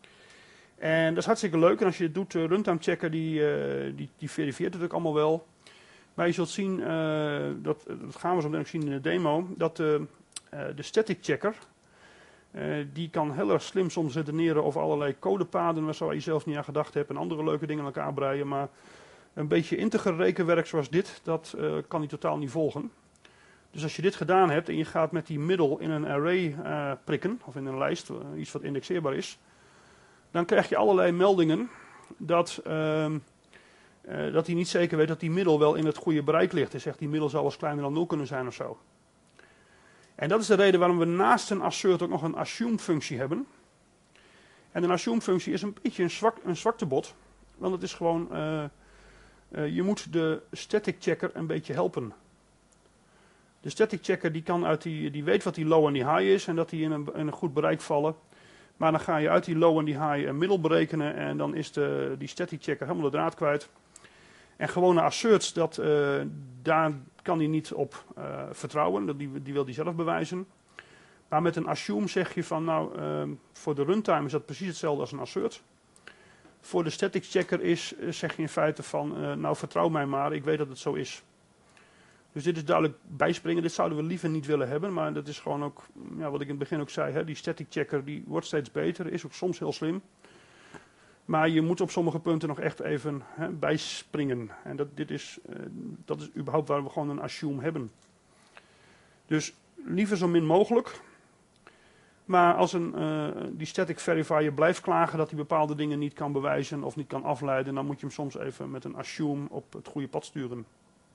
En dat is hartstikke leuk. En als je het doet, uh, runtime checker, die, uh, die, die verifieert het ook allemaal wel. Maar je zult zien, uh, dat, dat gaan we zo meteen ook zien in de demo, dat uh, uh, de static checker, uh, die kan heel erg slim soms redeneren over allerlei codepaden waar je zelf niet aan gedacht hebt en andere leuke dingen aan elkaar breien. Maar een beetje integer rekenwerk zoals dit, dat uh, kan hij totaal niet volgen. Dus als je dit gedaan hebt en je gaat met die middel in een array uh, prikken, of in een lijst, uh, iets wat indexeerbaar is, dan krijg je allerlei meldingen dat, uh, uh, dat hij niet zeker weet dat die middel wel in het goede bereik ligt. Hij zegt die middel zou wel eens kleiner dan nul kunnen zijn of zo. En dat is de reden waarom we naast een assert ook nog een assume functie hebben. En een assume functie is een beetje een, zwak, een zwaktebod, want het is gewoon, uh, uh, je moet de static checker een beetje helpen. De static checker die kan uit die, die weet wat die low en die high is en dat die in een, in een goed bereik vallen. Maar dan ga je uit die low en die high een middel berekenen en dan is de, die static checker helemaal de draad kwijt. En gewone asserts, dat, uh, daar kan hij niet op uh, vertrouwen, dat die, die wil hij zelf bewijzen. Maar met een assume zeg je van, nou, uh, voor de runtime is dat precies hetzelfde als een assert. Voor de static checker is, zeg je in feite van, uh, nou vertrouw mij maar, ik weet dat het zo is. Dus dit is duidelijk bijspringen, dit zouden we liever niet willen hebben, maar dat is gewoon ook, ja, wat ik in het begin ook zei, hè, die static checker die wordt steeds beter, is ook soms heel slim. Maar je moet op sommige punten nog echt even hè, bijspringen. En dat, dit is, uh, dat is überhaupt waar we gewoon een assume hebben. Dus liever zo min mogelijk. Maar als een, uh, die static verifier blijft klagen dat hij bepaalde dingen niet kan bewijzen of niet kan afleiden, dan moet je hem soms even met een assume op het goede pad sturen.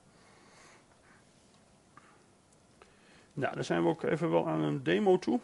Nou, dan zijn we ook even wel aan een demo toe.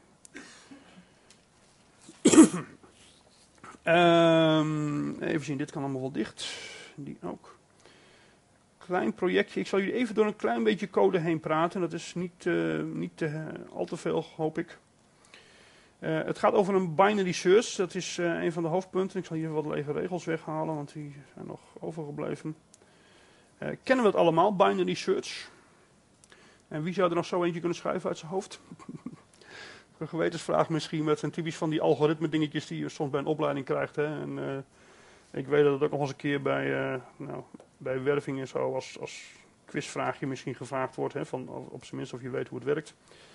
um, even zien, dit kan allemaal wel dicht. Die ook. Klein projectje. Ik zal jullie even door een klein beetje code heen praten. Dat is niet, uh, niet uh, al te veel, hoop ik. Uh, het gaat over een binary search. Dat is uh, een van de hoofdpunten. Ik zal hier wat lege regels weghalen, want die zijn nog overgebleven. Uh, kennen we het allemaal, binary search? En wie zou er nog zo eentje kunnen schrijven uit zijn hoofd? Een gewetensvraag misschien, met zijn typisch van die algoritme dingetjes die je soms bij een opleiding krijgt. Hè? En, uh, ik weet dat het ook nog eens een keer bij, uh, nou, bij werving en zo als, als quizvraagje misschien gevraagd wordt. Hè? Van, op zijn minst of je weet hoe het werkt.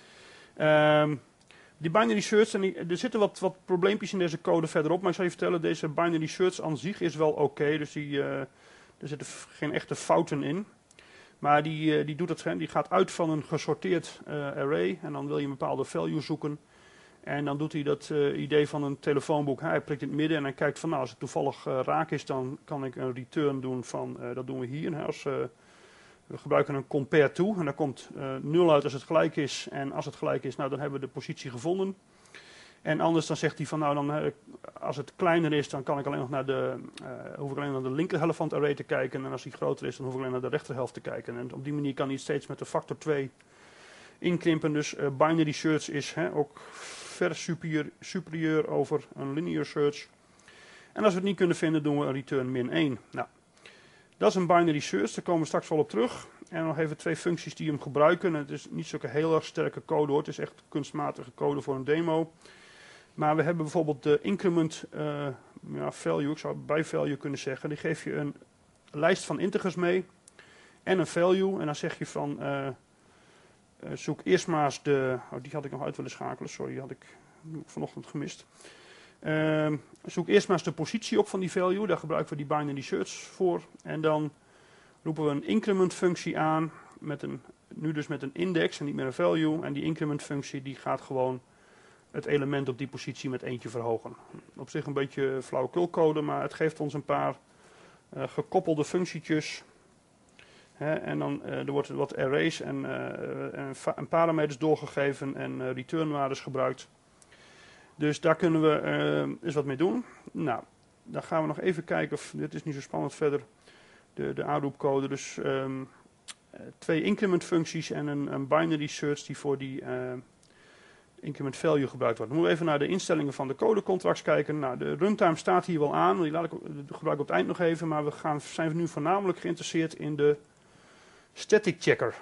Um, die binary search, en die, er zitten wat, wat probleempjes in deze code verderop. Maar ik zal je vertellen, deze binary search aan zich is wel oké. Okay, dus die, uh, er zitten geen echte fouten in. Maar die, uh, die, doet het, die gaat uit van een gesorteerd uh, array. En dan wil je een bepaalde value zoeken. En dan doet hij dat uh, idee van een telefoonboek. Hij prikt in het midden en hij kijkt van, nou, als het toevallig uh, raak is, dan kan ik een return doen van, uh, dat doen we hier. Hè, als, uh, we gebruiken een compare to en daar komt uh, nul uit als het gelijk is. En als het gelijk is, nou, dan hebben we de positie gevonden. En anders dan zegt hij van, nou, dan, uh, als het kleiner is, dan kan ik alleen nog naar de, uh, hoef ik alleen naar de linkerhelft van het array te kijken. En als die groter is, dan hoef ik alleen naar de rechterhelft te kijken. En op die manier kan hij steeds met de factor twee inkrimpen. Dus uh, binary search is hè, ook ver superieur, superieur over een linear search. En als we het niet kunnen vinden, doen we een return min één. Nou, dat is een binary search, daar komen we straks wel op terug. En nog even twee functies die hem gebruiken. Het is niet zulke heel erg sterke code hoor, het is echt kunstmatige code voor een demo. Maar we hebben bijvoorbeeld de increment uh, ja, value, ik zou bij value kunnen zeggen. Die geef je een lijst van integers mee en een value. En dan zeg je van, uh, uh, zoek eerst maar eens de, oh, die had ik nog uit willen schakelen, sorry, die had ik vanochtend gemist. Uh, zoek eerst maar eens de positie op van die value, daar gebruiken we die binary search voor. En dan roepen we een increment functie aan, met een, nu dus met een index en niet meer een value. En die increment functie die gaat gewoon het element op die positie met eentje verhogen. Op zich een beetje flauwekulcode, maar het geeft ons een paar uh, gekoppelde functietjes. Hè, en dan uh, er wordt wat arrays en, uh, en, en parameters doorgegeven en uh, returnwaardes gebruikt. Dus daar kunnen we uh, eens wat mee doen. Nou, dan gaan we nog even kijken, of dit is niet zo spannend verder, de, de aanroepcode. Dus um, twee increment functies en een, een binary search die voor die uh, increment value gebruikt wordt. Dan moeten we even naar de instellingen van de codecontracts kijken. Nou, de runtime staat hier wel aan, die laat ik gebruik op het eind nog even, maar we gaan, zijn nu voornamelijk geïnteresseerd in de static checker.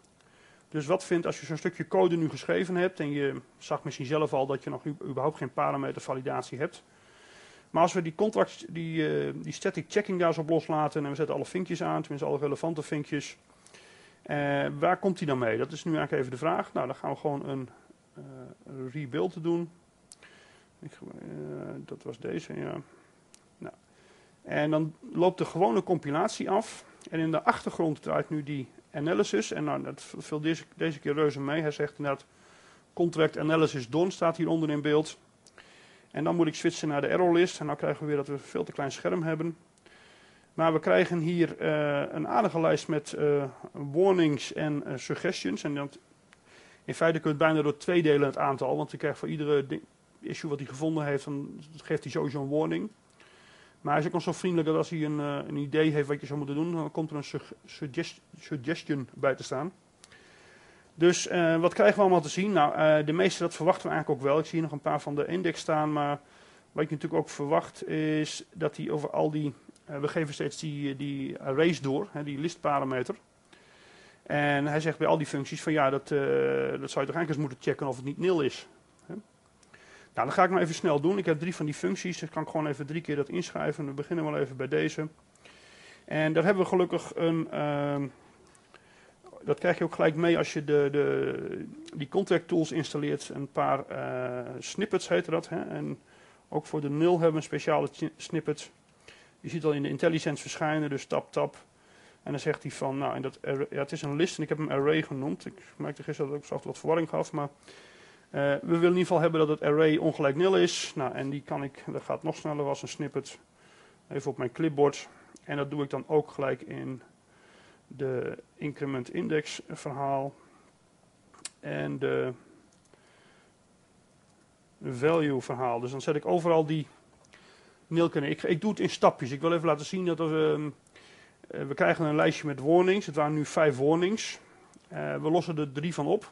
Dus wat vindt, als je zo'n stukje code nu geschreven hebt, en je zag misschien zelf al dat je nog überhaupt geen parametervalidatie hebt. Maar als we die contracts, die, uh, die static checking daar eens op loslaten en we zetten alle vinkjes aan, tenminste alle relevante vinkjes. Uh, waar komt die dan mee? Dat is nu eigenlijk even de vraag. Nou, dan gaan we gewoon een uh, rebuild doen. Ik, uh, dat was deze, ja. Nou. En dan loopt de gewone compilatie af. En in de achtergrond draait nu die analysis. En nou, dat vult deze, deze keer reuze mee. Hij zegt inderdaad, contract analysis done staat hieronder in beeld. En dan moet ik switchen naar de errorlist. En dan krijgen we weer dat we een veel te klein scherm hebben. Maar we krijgen hier uh, een aardige lijst met uh, warnings en uh, suggestions. En dat, in feite kun je het bijna door twee delen het aantal. Want je krijgt voor iedere ding, issue wat hij gevonden heeft, dan geeft hij sowieso een warning. Maar hij is ook nog zo vriendelijk dat als hij een, uh, een idee heeft wat je zou moeten doen, dan komt er een sug suggest suggestion bij te staan. Dus uh, wat krijgen we allemaal te zien? Nou, uh, de meeste dat verwachten we eigenlijk ook wel. Ik zie hier nog een paar van de index staan, maar wat ik natuurlijk ook verwacht is dat hij over al die, uh, we geven steeds die, die arrays door, hè, die listparameter. En hij zegt bij al die functies van ja, dat, uh, dat zou je toch eigenlijk eens moeten checken of het niet nil is. Hè? Nou, dat ga ik maar even snel doen. Ik heb drie van die functies, dus kan ik gewoon even drie keer dat inschrijven. We beginnen wel even bij deze. En daar hebben we gelukkig een, uh, dat krijg je ook gelijk mee als je de, de, die contract tools installeert, een paar uh, snippets heet dat. Hè? En ook voor de nul hebben we een speciale snippet. Je ziet al in de IntelliSense verschijnen, dus tap tap. En dan zegt hij van, nou, en dat array, ja, het is een list en ik heb hem array genoemd. Ik merkte gisteren dat ik zelf wat verwarring gaf, maar uh, we willen in ieder geval hebben dat het array ongelijk nul is. Nou, en die kan ik, dat gaat nog sneller als een snippet, even op mijn clipboard. En dat doe ik dan ook gelijk in de increment index verhaal. En de value verhaal. Dus dan zet ik overal die nil in. Ik, ik doe het in stapjes. Ik wil even laten zien dat er... Um, Uh, we krijgen een lijstje met warnings. Het waren nu vijf warnings. Uh, we lossen er drie van op.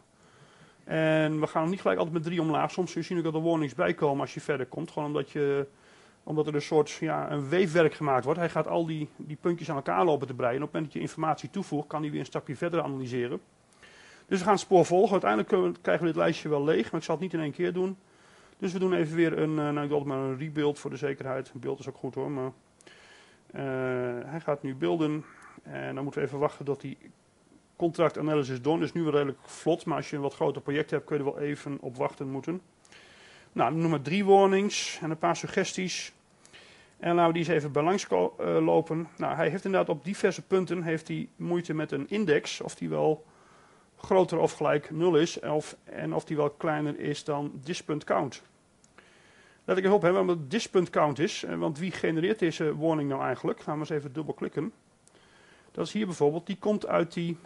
En we gaan niet gelijk altijd met drie omlaag. Soms zul je zien dat er warnings bij komen als je verder komt. Gewoon omdat, je, omdat er een soort ja, een weefwerk gemaakt wordt. Hij gaat al die, die puntjes aan elkaar lopen te breien. En op het moment dat je informatie toevoegt, kan hij weer een stapje verder analyseren. Dus we gaan het spoor volgen. Uiteindelijk we, krijgen we dit lijstje wel leeg. Maar ik zal het niet in één keer doen. Dus we doen even weer een, uh, nou, ik doe altijd maar een rebuild voor de zekerheid. Een beeld is ook goed hoor, maar... Uh, hij gaat nu beelden en dan moeten we even wachten dat die contract analysis done is. Nu wel redelijk vlot, maar als je een wat groter project hebt kun je er wel even op wachten moeten. Nou, noem maar drie warnings en een paar suggesties. En laten we die eens even bij langs uh, lopen. Nou, hij heeft inderdaad op diverse punten heeft hij moeite met een index, of die wel groter of gelijk nul is, of, en of die wel kleiner is dan this.count. Laat ik even op hebben wat this.count is, want wie genereert deze warning nou eigenlijk? Gaan we eens even dubbel klikken. Dat is hier bijvoorbeeld, die komt uit die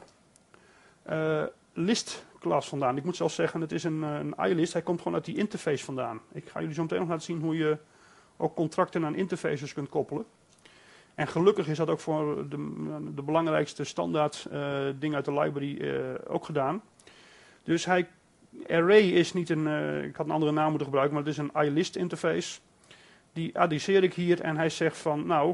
uh, list-klas vandaan. Ik moet zelfs zeggen, het is een, een i-list, hij komt gewoon uit die interface vandaan. Ik ga jullie zo meteen nog laten zien hoe je ook contracten aan interfaces kunt koppelen. En gelukkig is dat ook voor de, de belangrijkste standaard uh, dingen uit de library uh, ook gedaan. Dus hij... Array is niet een, uh, ik had een andere naam moeten gebruiken, maar het is een i-list interface. Die adresseer ik hier en hij zegt van, nou,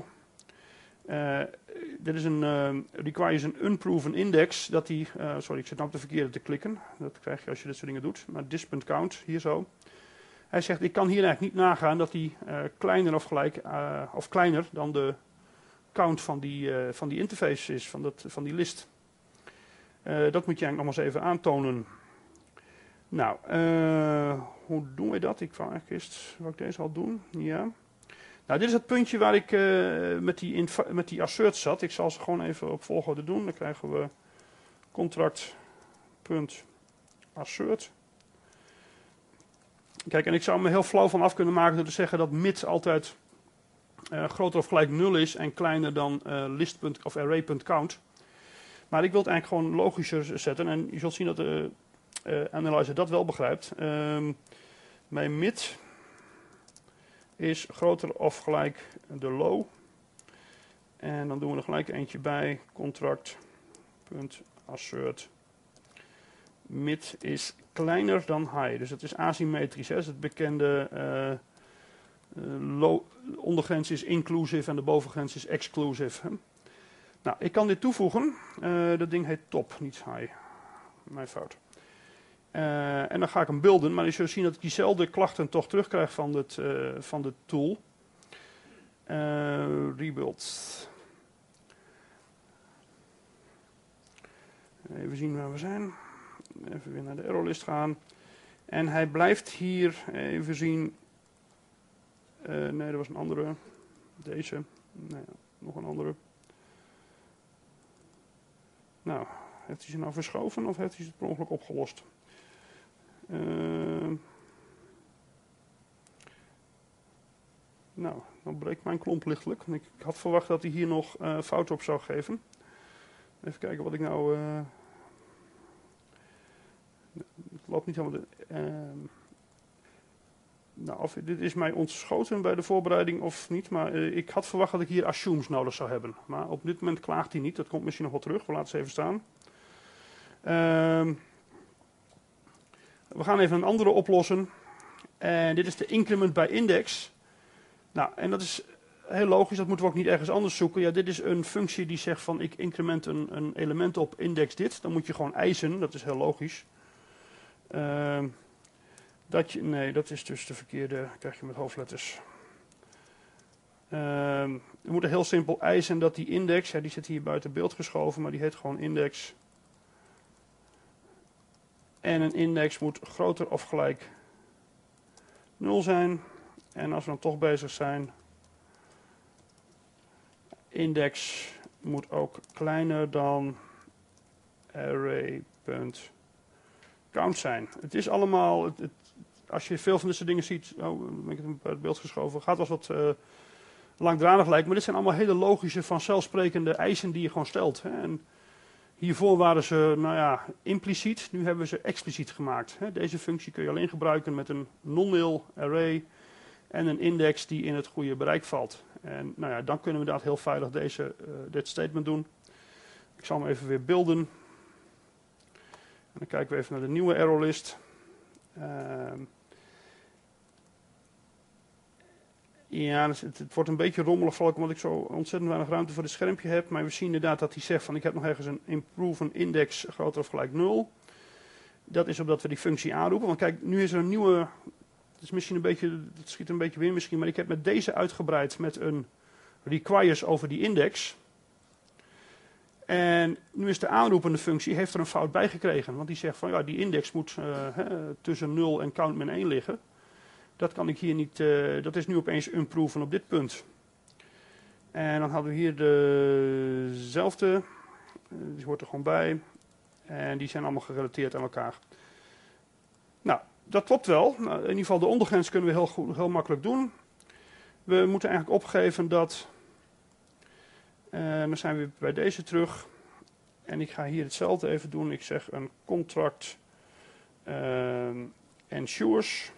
uh, dit is een, uh, requires een unproven index, dat die, uh, sorry ik zit nou op de verkeerde te klikken, dat krijg je als je dit soort dingen doet, maar this.count, hier zo. Hij zegt, ik kan hier eigenlijk niet nagaan dat die uh, kleiner of gelijk, uh, of kleiner dan de count van die, uh, van die interface is, van, dat, van die list. Uh, dat moet je eigenlijk nog maar eens even aantonen. Nou, uh, hoe doen we dat? Ik wou eigenlijk eerst, wou ik deze al doen? Ja. Nou, dit is het puntje waar ik uh, met, die met die assert zat. Ik zal ze gewoon even op volgorde doen. Dan krijgen we contract.assert. Kijk, en ik zou me heel flauw van af kunnen maken door te zeggen dat mid altijd uh, groter of gelijk nul is en kleiner dan uh, list. of array.count. Maar ik wil het eigenlijk gewoon logischer zetten en je zult zien dat de uh, analyzer dat wel begrijpt. Um, mijn mid is groter of gelijk de low. En dan doen we er gelijk eentje bij, contract.assert. Mid is kleiner dan high, dus het is asymmetrisch. Hè? Dat is het bekende uh, uh, low, ondergrens is inclusive en de bovengrens is exclusive. Hè? Nou, ik kan dit toevoegen. Uh, dat ding heet top, niet high. Mijn fout. Uh, en dan ga ik hem beelden, maar je zult zien dat ik diezelfde klachten toch terugkrijg van, het, uh, van de tool. Uh, rebuild. Even zien waar we zijn. Even weer naar de errorlist gaan. En hij blijft hier, even zien. Uh, nee, er was een andere. Deze. Nee, nog een andere. Nou, heeft hij ze nou verschoven of heeft hij ze per ongeluk opgelost? Uh, nou, dan breekt mijn klomp lichtelijk. Ik had verwacht dat hij hier nog uh, fout op zou geven. Even kijken wat ik nou... Uh, het loopt niet helemaal... De, uh, nou, of, dit is mij ontschoten bij de voorbereiding of niet. Maar uh, ik had verwacht dat ik hier assumes nodig zou hebben. Maar op dit moment klaagt hij niet. Dat komt misschien nog wel terug. We laten ze even staan. Uh, We gaan even een andere oplossen. En dit is de increment bij index. Nou, en dat is heel logisch, dat moeten we ook niet ergens anders zoeken. Ja, dit is een functie die zegt van ik increment een, een element op index dit. Dan moet je gewoon eisen, dat is heel logisch. Uh, dat je, nee, dat is dus de verkeerde, krijg je met hoofdletters. Uh, we moeten heel simpel eisen dat die index, ja, die zit hier buiten beeld geschoven, maar die heet gewoon index. En een index moet groter of gelijk nul zijn. En als we dan toch bezig zijn, index moet ook kleiner dan array.count zijn. Het is allemaal, het, het, als je veel van dit soort dingen ziet, oh, ben ik het uit het beeld geschoven, gaat wel wat uh, langdradig lijken, maar dit zijn allemaal hele logische, vanzelfsprekende eisen die je gewoon stelt. Hè. En hiervoor waren ze, nou ja, impliciet, nu hebben we ze expliciet gemaakt. Hè. Deze functie kun je alleen gebruiken met een non-nil array en een index die in het goede bereik valt. En nou ja, dan kunnen we inderdaad heel veilig deze, uh, dit statement doen. Ik zal hem even weer beelden. En dan kijken we even naar de nieuwe errorlist. Uh, ja, het, het wordt een beetje rommelig, vooral omdat ik zo ontzettend weinig ruimte voor het schermpje heb. Maar we zien inderdaad dat hij zegt van ik heb nog ergens een improve een index groter of gelijk nul. Dat is omdat we die functie aanroepen. Want kijk, nu is er een nieuwe... Het is misschien een beetje, het schiet een beetje weer misschien, maar ik heb met deze uitgebreid met een requires over die index. En nu is de aanroepende functie, heeft er een fout bij gekregen. Want die zegt van ja, die index moet uh, hè, tussen nul en count min één liggen. Dat kan ik hier niet, uh, dat is nu opeens unproven op dit punt. En dan hadden we hier dezelfde, uh, die hoort er gewoon bij. En die zijn allemaal gerelateerd aan elkaar. Nou, dat klopt wel. Nou, in ieder geval de ondergrens kunnen we heel, goed, heel makkelijk doen. We moeten eigenlijk opgeven dat... Uh, dan zijn we weer bij deze terug. En ik ga hier hetzelfde even doen. Ik zeg een contract uh, ensures.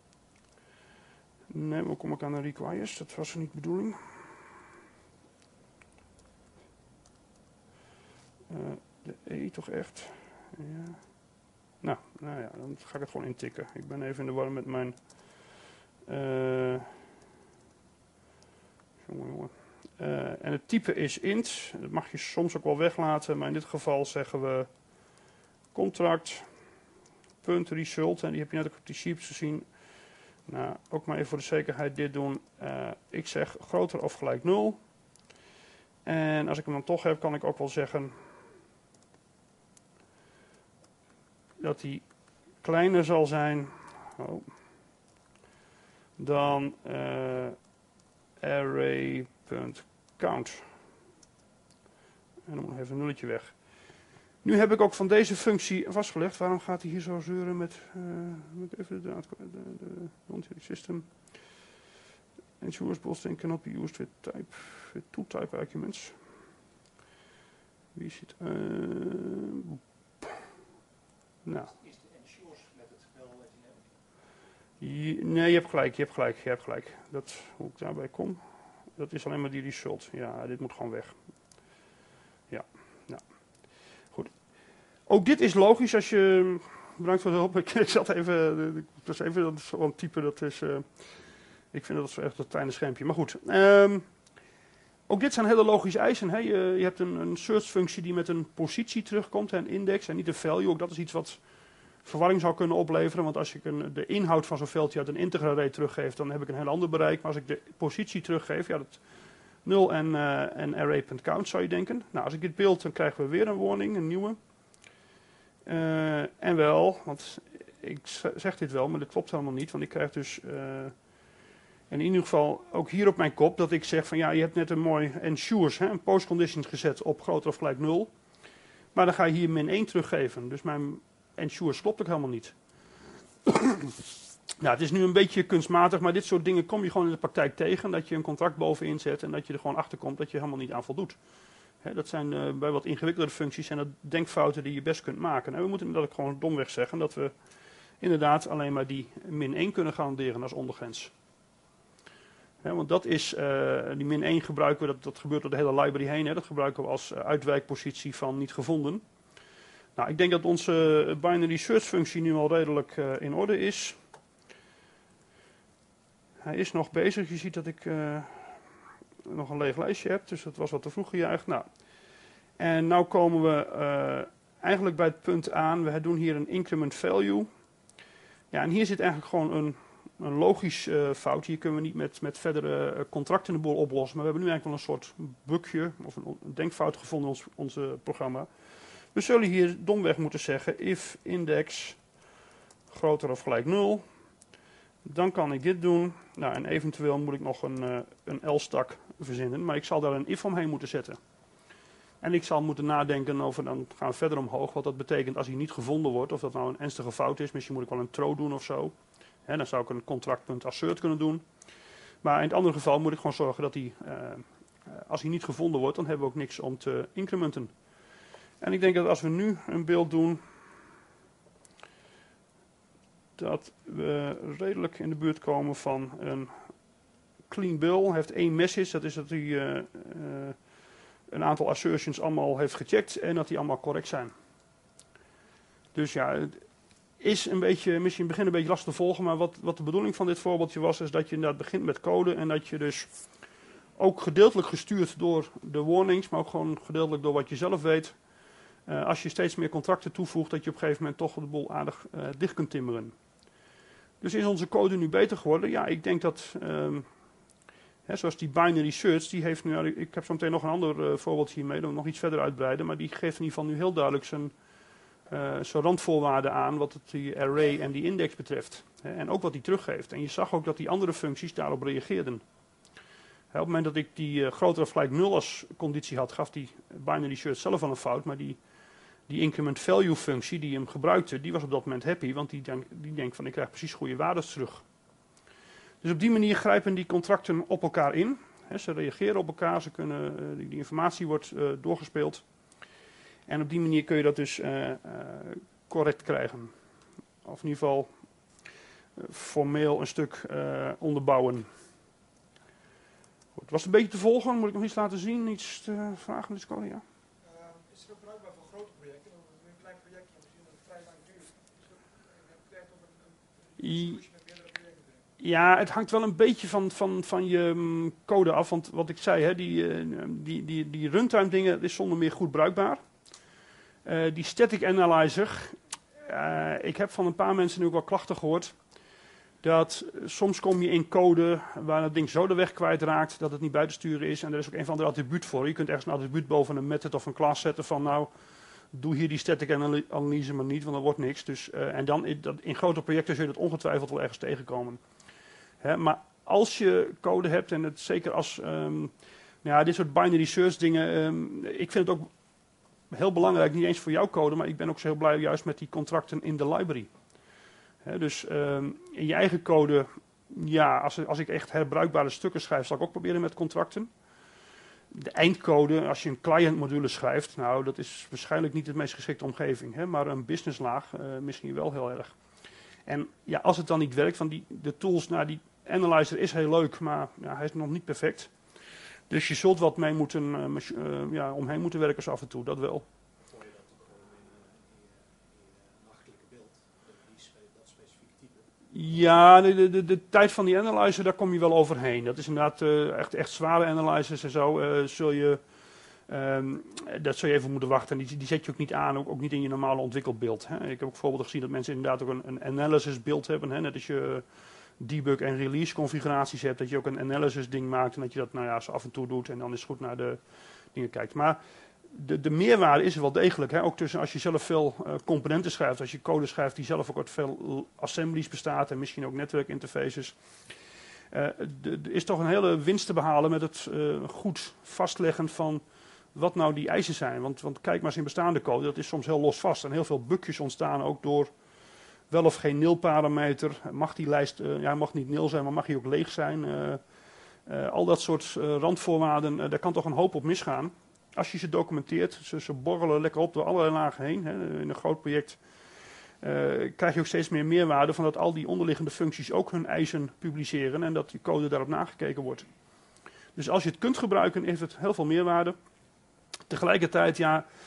Nee, hoe kom ik aan de requires? Dat was niet de bedoeling. Uh, de E toch echt? Ja. Nou, nou ja, dan ga ik het gewoon intikken. Ik ben even in de war met mijn... Uh, jongen, jongen. Uh, en het type is int. Dat mag je soms ook wel weglaten, maar in dit geval zeggen we contract punt result. En die heb je net ook op die sheets gezien. Nou, ook maar even voor de zekerheid dit doen. Uh, ik zeg groter of gelijk nul. En als ik hem dan toch heb, kan ik ook wel zeggen dat die kleiner zal zijn oh, dan uh, array.count. En dan moet nog even een nulletje weg. Nu heb ik ook van deze functie vastgelegd. Waarom gaat hij hier zo zeuren met, uh, met even de, de, de non-type system. Ensures bolstering cannot be used with type with two type arguments. Wie zit? Uh, nou. Is de ensures met het spel wat je Je, nee, je hebt gelijk, je hebt gelijk, je hebt gelijk. Dat, hoe ik daarbij kom, dat is alleen maar die result. Ja, dit moet gewoon weg. Ja, nou. Goed. Ook dit is logisch als je... Bedankt voor de hulp. Ik, ik zat even... Dat was even dat is een type, dat is... Uh, ik vind dat zo echt een kleine schermpje. Maar goed. Um, ook dit zijn hele logische eisen. Hè. Je, je hebt een, een search functie die met een positie terugkomt. Een index en niet een value. Ook dat is iets wat verwarring zou kunnen opleveren. Want als ik een, de inhoud van zo'n veldje uit een integer array teruggeef, dan heb ik een heel ander bereik. Maar als ik de positie teruggeef, ja, dat nul en, uh, en array.count zou je denken. Nou, als ik dit beeld, dan krijgen we weer een warning, een nieuwe. Uh, en wel, want ik zeg dit wel, maar dit klopt helemaal niet. Want ik krijg dus... Uh, En in ieder geval ook hier op mijn kop dat ik zeg van ja, je hebt net een mooi ensures, hè, een postcondition gezet op groter of gelijk nul. Maar dan ga je hier min één teruggeven. Dus mijn ensures klopt ook helemaal niet. Nou, het is nu een beetje kunstmatig, maar dit soort dingen kom je gewoon in de praktijk tegen. Dat je een contract bovenin zet en dat je er gewoon achter komt dat je helemaal niet aan voldoet. Hè, dat zijn uh, bij wat ingewikkeldere functies en dat denkfouten die je best kunt maken. En we moeten dat ook gewoon domweg zeggen dat we inderdaad alleen maar die min één kunnen garanderen als ondergrens. He, want dat is, uh, die min één gebruiken we, dat, dat gebeurt door de hele library heen. Hè, dat gebruiken we als uh, uitwijkpositie van niet gevonden. Nou, ik denk dat onze binary search functie nu al redelijk uh, in orde is. Hij is nog bezig. Je ziet dat ik uh, nog een leeg lijstje heb, dus dat was wat te vroeg gejuicht. Nou, en nu komen we uh, eigenlijk bij het punt aan. We doen hier een increment value. Ja, en hier zit eigenlijk gewoon een, een logisch uh, fout. Hier kunnen we niet met, met verdere uh, contracten de boel oplossen. Maar we hebben nu eigenlijk wel een soort bugje of een, een denkfout gevonden in ons onze programma. We zullen hier domweg moeten zeggen if index groter of gelijk nul. Dan kan ik dit doen. Nou, en eventueel moet ik nog een, uh, een else-tak verzinnen. Maar ik zal daar een if omheen moeten zetten. En ik zal moeten nadenken over, dan gaan we verder omhoog, wat dat betekent als hij niet gevonden wordt. Of dat nou een ernstige fout is. Misschien moet ik wel een throw doen of zo. He, dan zou ik een contract.assert kunnen doen. Maar in het andere geval moet ik gewoon zorgen dat hij, uh, als hij niet gevonden wordt, dan hebben we ook niks om te incrementen. En ik denk dat als we nu een beeld doen, dat we redelijk in de buurt komen van een clean bill. Hij heeft één message, dat is dat hij uh, uh, een aantal assertions allemaal heeft gecheckt en dat die allemaal correct zijn. Dus ja, het is een beetje, misschien in het begin een beetje lastig te volgen, maar wat, wat de bedoeling van dit voorbeeldje was, is dat je inderdaad begint met code en dat je dus ook gedeeltelijk gestuurd door de warnings, maar ook gewoon gedeeltelijk door wat je zelf weet. Uh, als je steeds meer contracten toevoegt, dat je op een gegeven moment toch de boel aardig uh, dicht kunt timmeren. Dus is onze code nu beter geworden? Ja, ik denk dat, um, hè, zoals die binary search, die heeft nu, ik heb zo meteen nog een ander uh, voorbeeld hiermee, dat we nog iets verder uitbreiden, maar die geeft in ieder geval nu heel duidelijk zijn, uh, zijn randvoorwaarden aan wat het die array en die index betreft. Hè, en ook wat die teruggeeft. En je zag ook dat die andere functies daarop reageerden. Hè, op het moment dat ik die uh, groter of gelijk nul als conditie had, gaf die binary search zelf al een fout, maar die Die increment value functie die hem gebruikte, die was op dat moment happy, want die, denk, die denkt van ik krijg precies goede waarden terug. Dus op die manier grijpen die contracten op elkaar in. He, ze reageren op elkaar, ze kunnen, uh, die, die informatie wordt uh, doorgespeeld. En op die manier kun je dat dus uh, uh, correct krijgen. Of in ieder geval uh, formeel een stuk uh, onderbouwen. Goed, was het een beetje te volgen? Moet ik nog iets laten zien? Iets te vragen? Iets komen? Ja. Is het ook bruikbaar voor grote projecten? Want een klein project kan misschien dat het vrij lang duurt. Is het ook werkt op een, een solution met meerdere projecten erin? Ja, het hangt wel een beetje van, van, van je um, code af. Want wat ik zei, hè, die, uh, die, die, die runtime dingen is zonder meer goed bruikbaar. Uh, die static analyzer. Uh, ik heb van een paar mensen nu ook wel klachten gehoord. Dat uh, soms kom je in code waar het ding zo de weg kwijtraakt dat het niet bij te sturen is. En er is ook een van de attribuut voor. Je kunt ergens een attribuut boven een method of een class zetten van nou, doe hier die static analyse maar niet, want dat wordt niks. Dus, uh, en dan in, in grote projecten zul je dat ongetwijfeld wel ergens tegenkomen. Hè, maar als je code hebt, en het, zeker als um, nou ja, dit soort binary search dingen, um, ik vind het ook heel belangrijk, niet eens voor jouw code, maar ik ben ook zo heel blij juist met die contracten in de library. He, dus um, in je eigen code, ja, als, als ik echt herbruikbare stukken schrijf, zal ik ook proberen met contracten. De eindcode, als je een client module schrijft, nou, dat is waarschijnlijk niet de meest geschikte omgeving, hè, maar een businesslaag uh, misschien wel heel erg. En ja, als het dan niet werkt, van die, de tools, nou, die analyzer is heel leuk, maar ja, hij is nog niet perfect. Dus je zult wat mee moeten, uh, uh, ja, omheen moeten werken zo af en toe, dat wel. Gooi je dat ook gewoon in een nachtelijke beeld, dat specifieke type? Ja, de, de, de, de tijd van die analyzer, daar kom je wel overheen. Dat is inderdaad uh, echt, echt zware analyzers en zo. Uh, zul je, um, dat zul je even moeten wachten. Die, die zet je ook niet aan, ook, ook niet in je normale ontwikkelbeeld. Hè. Ik heb ook voorbeelden gezien dat mensen inderdaad ook een, een analysis beeld hebben. Hè. Net als je debug en release configuraties hebt, dat je ook een analysis ding maakt. En dat je dat nou ja, zo af en toe doet en dan is het goed naar de dingen kijkt. Maar de, de meerwaarde is er wel degelijk. Hè. Ook tussen als je zelf veel uh, componenten schrijft, als je code schrijft die zelf ook uit veel assemblies bestaat en misschien ook netwerkinterfaces. Uh, Er is toch een hele winst te behalen met het uh, goed vastleggen van wat nou die eisen zijn. Want, want kijk maar eens in bestaande code, dat is soms heel losvast. En heel veel bugjes ontstaan ook door wel of geen nil-parameter. Mag die lijst, uh, ja, mag niet nil zijn, maar mag die ook leeg zijn. Uh, uh, al dat soort uh, randvoorwaarden, uh, daar kan toch een hoop op misgaan. Als je ze documenteert, ze, ze borrelen lekker op door allerlei lagen heen. Hè. In een groot project uh, krijg je ook steeds meer meerwaarde van dat al die onderliggende functies ook hun eisen publiceren en dat die code daarop nagekeken wordt. Dus als je het kunt gebruiken, heeft het heel veel meerwaarde. Tegelijkertijd, ja,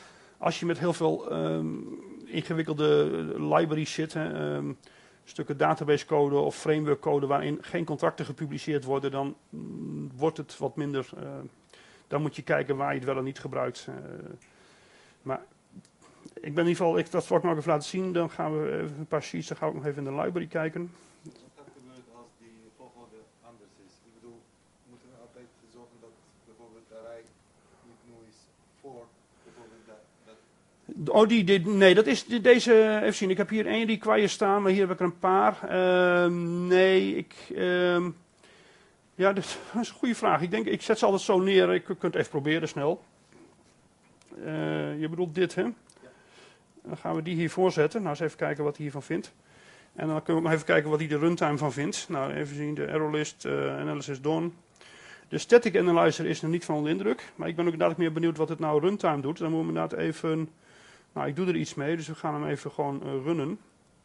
als je met heel veel um, ingewikkelde libraries zit, hè, um, stukken databasecode of frameworkcode waarin geen contracten gepubliceerd worden, dan mm, wordt het wat minder. Uh, dan moet je kijken waar je het wel en niet gebruikt. Uh, maar ik ben in ieder geval, ik, dat zal ik nog even laten zien. Dan gaan we even een paar sheets, dan gaan we ook nog even in de library kijken. Wat gebeurt als die volgorde anders is? Ik bedoel, moeten we altijd zorgen dat bijvoorbeeld de rij niet nieuw is voor bijvoorbeeld dat. dat Oh, die, die, nee, dat is die, deze, even zien, ik heb hier één require staan, maar hier heb ik er een paar. Uh, nee, ik, uh, ja, dat is een goede vraag. Ik denk, ik zet ze altijd zo neer, ik kunt het even proberen snel. Uh, je bedoelt dit, hè? Dan gaan we die hier voorzetten. Nou, eens even kijken wat hij hiervan vindt. En dan kunnen we ook nog even kijken wat hij de runtime van vindt. Nou, even zien, de error list, uh, analysis done. De static analyzer is nog niet van onder indruk. Maar ik ben ook inderdaad meer benieuwd wat het nou runtime doet. Dan moeten we inderdaad even... Nou, ik doe er iets mee, dus we gaan hem even gewoon uh, runnen.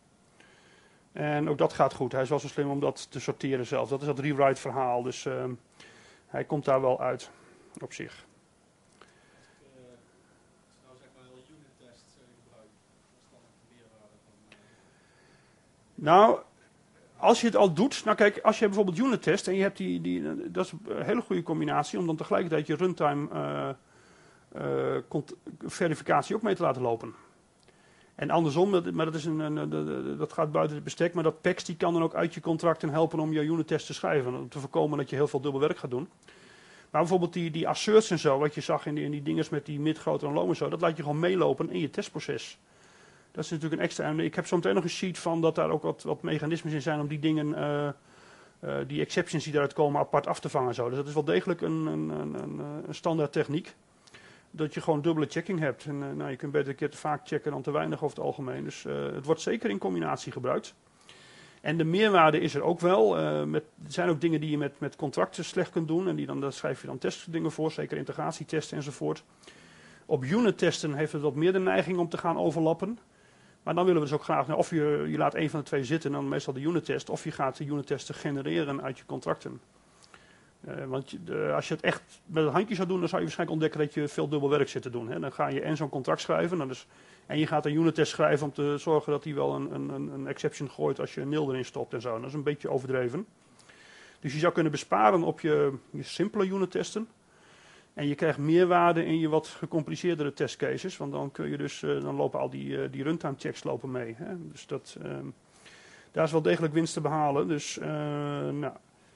En ook dat gaat goed. Hij is wel zo slim om dat te sorteren zelf. Dat is dat rewrite verhaal, dus uh, hij komt daar wel uit op zich. Nou, als je het al doet, nou kijk, als je bijvoorbeeld unit test en je hebt die, die, dat is een hele goede combinatie om dan tegelijkertijd je runtime uh, uh, cont- verificatie ook mee te laten lopen. En andersom, maar dat, is een, een, dat gaat buiten het bestek, maar dat P E X die kan dan ook uit je contracten helpen om je unit test te schrijven, om te voorkomen dat je heel veel dubbel werk gaat doen. Maar bijvoorbeeld die, die asserts en zo, wat je zag in die, in die dinges met die mid, groter en low en zo, dat laat je gewoon meelopen in je testproces. Dat is natuurlijk een extra. En ik heb zo meteen nog een sheet van dat daar ook wat, wat mechanismes in zijn om die dingen, uh, uh, die exceptions die daaruit komen, apart af te vangen. Zo. Dus dat is wel degelijk een, een, een, een standaard techniek. Dat je gewoon dubbele checking hebt. En uh, nou, je kunt beter een keer te vaak checken dan te weinig over het algemeen. Dus uh, het wordt zeker in combinatie gebruikt. En de meerwaarde is er ook wel. Uh, met, er zijn ook dingen die je met, met contracten slecht kunt doen. En die dan, daar schrijf je dan testdingen voor, zeker integratietesten enzovoort. Op unit testen heeft het wat meer de neiging om te gaan overlappen. Maar dan willen we dus ook graag, nou, of je, je laat een van de twee zitten, dan meestal de unit test, of je gaat de unit testen genereren uit je contracten. Uh, want je, de, als je het echt met het handje zou doen, dan zou je waarschijnlijk ontdekken dat je veel dubbel werk zit te doen. Hè. Dan ga je en zo'n contract schrijven, dan is, en je gaat een unit test schrijven om te zorgen dat hij wel een, een, een exception gooit als je een nil erin stopt en zo. Dat is een beetje overdreven. Dus je zou kunnen besparen op je, je simpele unit testen. En je krijgt meerwaarde in je wat gecompliceerdere testcases, want dan kun je dus, uh, dan lopen al die, uh, die runtime checks lopen mee. Hè. Dus dat, uh, daar is wel degelijk winst te behalen. Dus, uh, nou.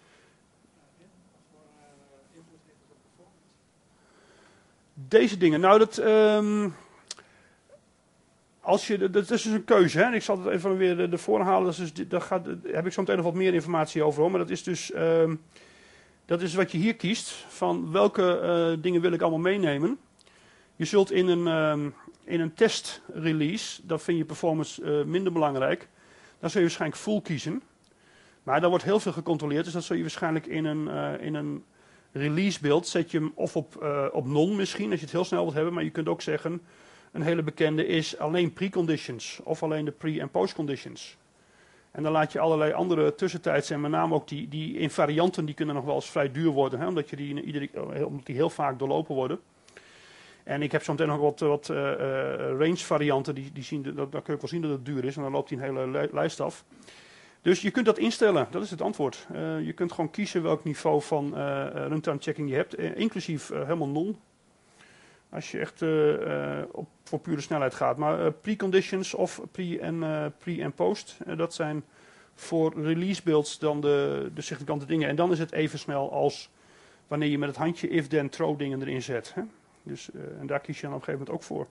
Deze dingen, nou dat, um, als je, dat is dus een keuze. Hè. Ik zal het even weer de, de voorhalen, dat is dus, daar, gaat, daar heb ik zo meteen nog wat meer informatie over, hoor. Maar dat is dus... Um, Dat is wat je hier kiest, van welke uh, dingen wil ik allemaal meenemen. Je zult in een, um, in een test release, dat vind je performance uh, minder belangrijk, dan zul je waarschijnlijk full kiezen. Maar daar wordt heel veel gecontroleerd, dus dat zul je waarschijnlijk in een, uh, in een release beeld, zet je hem of op, uh, op non misschien, als je het heel snel wilt hebben, maar je kunt ook zeggen, een hele bekende is alleen preconditions, of alleen de pre- en postconditions. En dan laat je allerlei andere tussentijds en met name ook die, die invarianten, die kunnen nog wel eens vrij duur worden. Hè, omdat, je die, iedere, omdat die heel vaak doorlopen worden. En ik heb zo meteen nog wat, wat uh, range varianten, die, die zien, dat, daar kun je wel zien dat het duur is. En dan loopt die een hele li- lijst af. Dus je kunt dat instellen, dat is het antwoord. Uh, je kunt gewoon kiezen welk niveau van uh, runtime checking je hebt, uh, inclusief uh, helemaal non. Als je echt uh, uh, op, voor pure snelheid gaat. Maar uh, preconditions of pre- en, uh, pre- en post, uh, dat zijn voor release builds dan de, de significante dingen. En dan is het even snel als wanneer je met het handje if then throw dingen erin zet. Hè? Dus, uh, en daar kies je dan op een gegeven moment ook voor.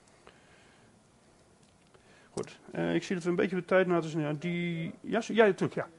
Goed, uh, ik zie dat we een beetje de tijd na te zijn. Die, ja, ja, natuurlijk, ja.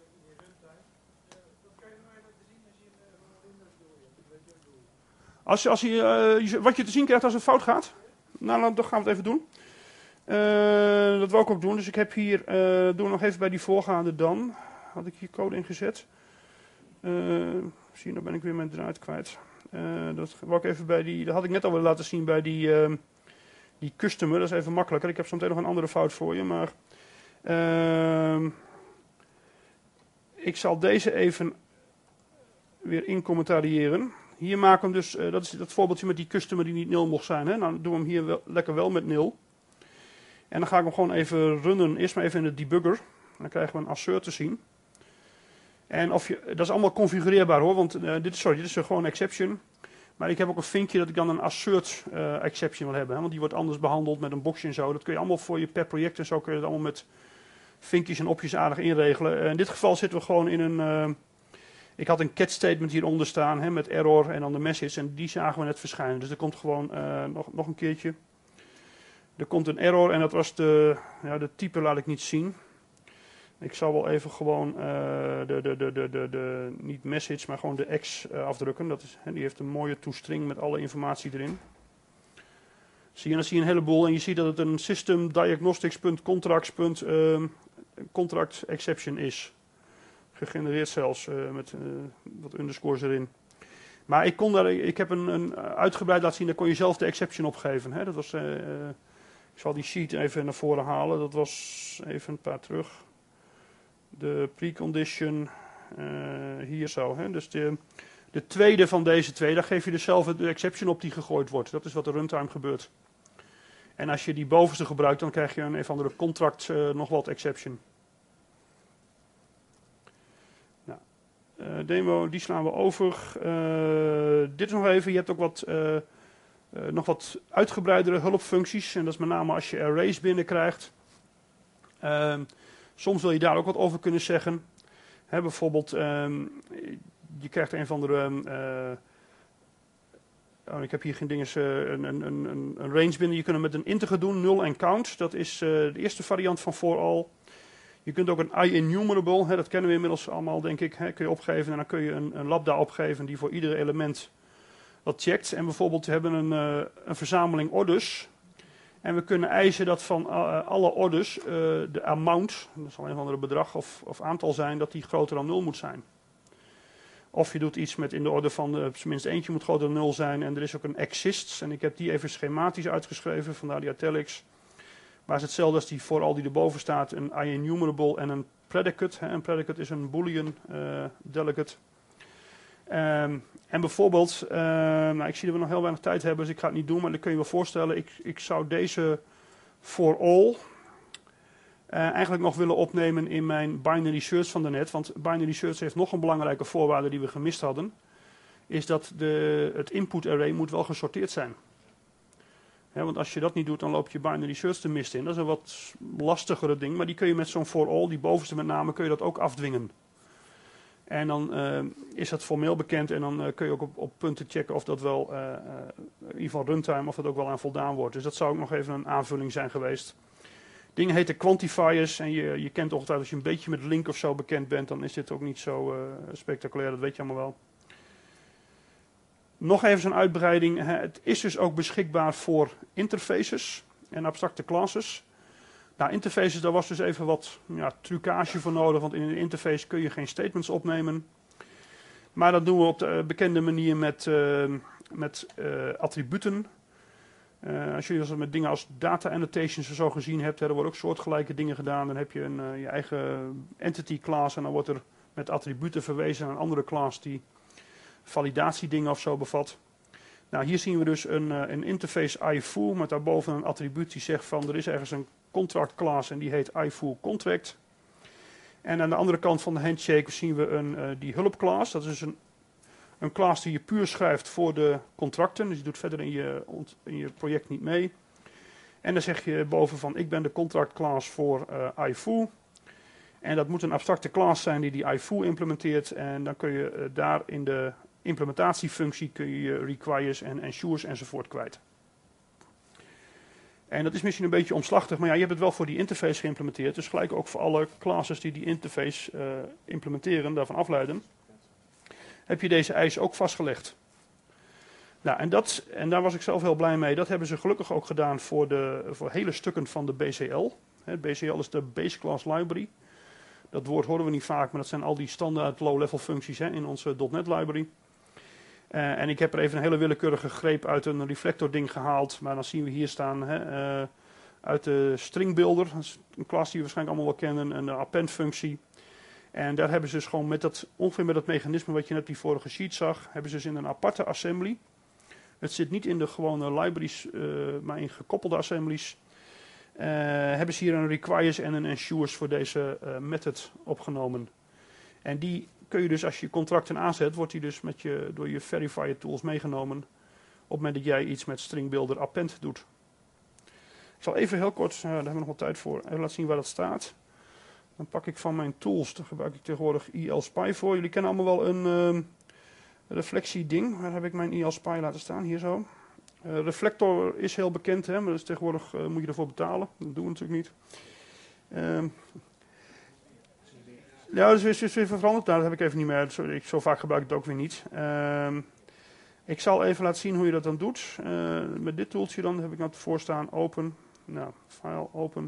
Als, als je, uh, wat je te zien krijgt als het fout gaat, nou dan gaan we het even doen. Uh, dat wil ik ook doen, dus ik heb hier, uh, doe nog even bij die voorgaande dan, had ik hier code ingezet. Uh, zie je, nou ben ik weer mijn draad kwijt. Uh, dat wou ik even bij die, dat had ik net al willen laten zien bij die, uh, die customer, dat is even makkelijker. Ik heb zo meteen nog een andere fout voor je, maar uh, ik zal deze even weer incommentariëren. hier maken we hem dus, uh, dat is dat voorbeeldje met die customer die niet nul mocht zijn. Hè? Nou, dan doen we hem hier wel, lekker wel met nul. En dan ga ik hem gewoon even runnen, eerst maar even in de debugger. En dan krijgen we een assert te zien. En of je, dat is allemaal configureerbaar hoor, want uh, dit, sorry, dit is gewoon een exception. Maar ik heb ook een vinkje dat ik dan een assert uh, exception wil hebben. Hè? Want die wordt anders behandeld met een boxje en zo. Dat kun je allemaal voor je per project en zo kun je dat allemaal met vinkjes en opjes aardig inregelen. Uh, in dit geval zitten we gewoon in een... Uh, ik had een catch statement hieronder staan hè, met error en dan de message. En die zagen we net verschijnen. Dus er komt gewoon uh, nog, nog een keertje. Er komt een error en dat was de... Ja, de type laat ik niet zien. Ik zal wel even gewoon uh, de, de, de, de, de, de, niet message, maar gewoon de X uh, afdrukken. Dat is, hè, die heeft een mooie toestring met alle informatie erin. Zie je, dan zie je een heleboel en je ziet dat het een system diagnostics.contracts.contract exception is. Gegenereerd zelfs uh, met uh, wat underscores erin. Maar ik, kon daar, ik heb een, een uitgebreid laten zien, daar kon je zelf de exception opgeven. Hè. Dat was, uh, uh, ik zal die sheet even naar voren halen, dat was even een paar terug. De precondition, uh, hier zo. Hè. Dus de, de tweede van deze twee, daar geef je dus zelf de exception op die gegooid wordt. Dat is wat de runtime gebeurt. En als je die bovenste gebruikt, dan krijg je een een of andere contract uh, nog wat exception. Nou, uh, demo, die slaan we over. Uh, dit is nog even, je hebt ook wat, uh, uh, nog wat uitgebreidere hulpfuncties. En dat is met name als je arrays binnenkrijgt. Uh, Soms wil je daar ook wat over kunnen zeggen. He, bijvoorbeeld, um, je krijgt een van de... Um, uh, oh, ik heb hier geen dinges, uh, een, een, een, een range binnen. Je kunt hem met een integer doen, null en count. Dat is uh, de eerste variant van for all. Je kunt ook een IEnumerable, he, dat kennen we inmiddels allemaal denk ik. He, kun je opgeven en dan kun je een, een lambda opgeven die voor ieder element wat checkt. En bijvoorbeeld we hebben een, uh, een verzameling orders. En we kunnen eisen dat van uh, alle orders uh, de amount, dat zal een of andere bedrag of, of aantal zijn, dat die groter dan nul moet zijn. Of je doet iets met in de orde van, uh, tenminste eentje moet groter dan nul zijn en er is ook een exists. En ik heb die even schematisch uitgeschreven, vandaar die italics. Maar het is hetzelfde als die vooral die erboven staat, een IEnumerable en een predicate. Hè. Een predicate is een boolean uh, delegate. Um, en bijvoorbeeld, uh, nou, ik zie dat we nog heel weinig tijd hebben, dus ik ga het niet doen, maar dan kun je je wel voorstellen, ik, ik zou deze for all uh, eigenlijk nog willen opnemen in mijn binary search van daarnet, want binary search heeft nog een belangrijke voorwaarde die we gemist hadden, is dat de, het input array moet wel gesorteerd zijn. He, want als je dat niet doet, dan loop je binary search de mist in. Dat is een wat lastigere ding, maar die kun je met zo'n for all, die bovenste met name, kun je dat ook afdwingen. En dan uh, is dat formeel bekend en dan uh, kun je ook op, op punten checken of dat wel, uh, uh, in ieder geval runtime, of dat ook wel aan voldaan wordt. Dus dat zou ook nog even een aanvulling zijn geweest. Dingen heten quantifiers en je, je kent ongetwijfeld als je een beetje met link of zo bekend bent, dan is dit ook niet zo uh, spectaculair, dat weet je allemaal wel. Nog even zo'n uitbreiding. Het is dus ook beschikbaar voor interfaces en abstracte classes. Nou, interfaces, daar was dus even wat ja, trucage voor nodig, want in een interface kun je geen statements opnemen. Maar dat doen we op de bekende manier met, uh, met uh, attributen. Uh, als je dus met dingen als data annotations zo gezien hebt, hè, er worden ook soortgelijke dingen gedaan. Dan heb je een, uh, je eigen entity class en dan wordt er met attributen verwezen naar een andere class die validatiedingen of zo bevat. Nou, hier zien we dus een, uh, een interface iFoo met daarboven een attribuut die zegt van er is ergens een contract class en die heet iFoo contract. En aan de andere kant van de handshake zien we een, uh, die hulpclass. Dat is dus een, een class die je puur schrijft voor de contracten. Dus je doet verder in je, in je project niet mee. En dan zeg je boven van ik ben de contract class voor uh, iFoo. En dat moet een abstracte class zijn die die iFoo implementeert. En dan kun je uh, daar in de implementatiefunctie kun je requires en ensures enzovoort kwijt. En dat is misschien een beetje omslachtig, maar ja, je hebt het wel voor die interface geïmplementeerd. Dus gelijk ook voor alle classes die die interface uh, implementeren, daarvan afleiden, heb je deze eis ook vastgelegd. Nou, en, dat, en daar was ik zelf heel blij mee. Dat hebben ze gelukkig ook gedaan voor, de, voor hele stukken van de B C L. Het B C L is de Base Class Library. Dat woord horen we niet vaak, maar dat zijn al die standaard low-level functies hè, in onze .NET Library. Uh, en ik heb er even een hele willekeurige greep uit een reflector ding gehaald. Maar dan zien we hier staan hè, uh, uit de string builder. Dat is een klas die we waarschijnlijk allemaal wel kennen. Een append functie. En daar hebben ze dus gewoon met dat, ongeveer met dat mechanisme wat je net op die vorige sheet zag, hebben ze dus in een aparte assembly. Het zit niet in de gewone libraries, uh, maar in gekoppelde assemblies. Uh, hebben ze hier een requires en een ensures voor deze uh, method opgenomen. En die kun je dus, als je contracten aanzet, wordt die dus met je, door je verifier tools meegenomen op het moment dat jij iets met string builder append doet. Ik zal even heel kort, uh, daar hebben we nog wat tijd voor, even laten zien waar dat staat. Dan pak ik van mijn tools, daar gebruik ik tegenwoordig I L Spy voor. Jullie kennen allemaal wel een uh, reflectieding. Waar heb ik mijn I L Spy laten staan? Hier zo. Uh, Reflector is heel bekend, hè, maar dus tegenwoordig uh, moet je ervoor betalen. Dat doen we natuurlijk niet. Uh, ja, dat is weer, is weer veranderd. Nou, dat heb ik even niet meer. Zo, ik, zo vaak gebruik ik het ook weer niet. Uh, ik zal even laten zien hoe je dat dan doet. Uh, met dit tooltje dan heb ik nou voor staan open. Nou, file open.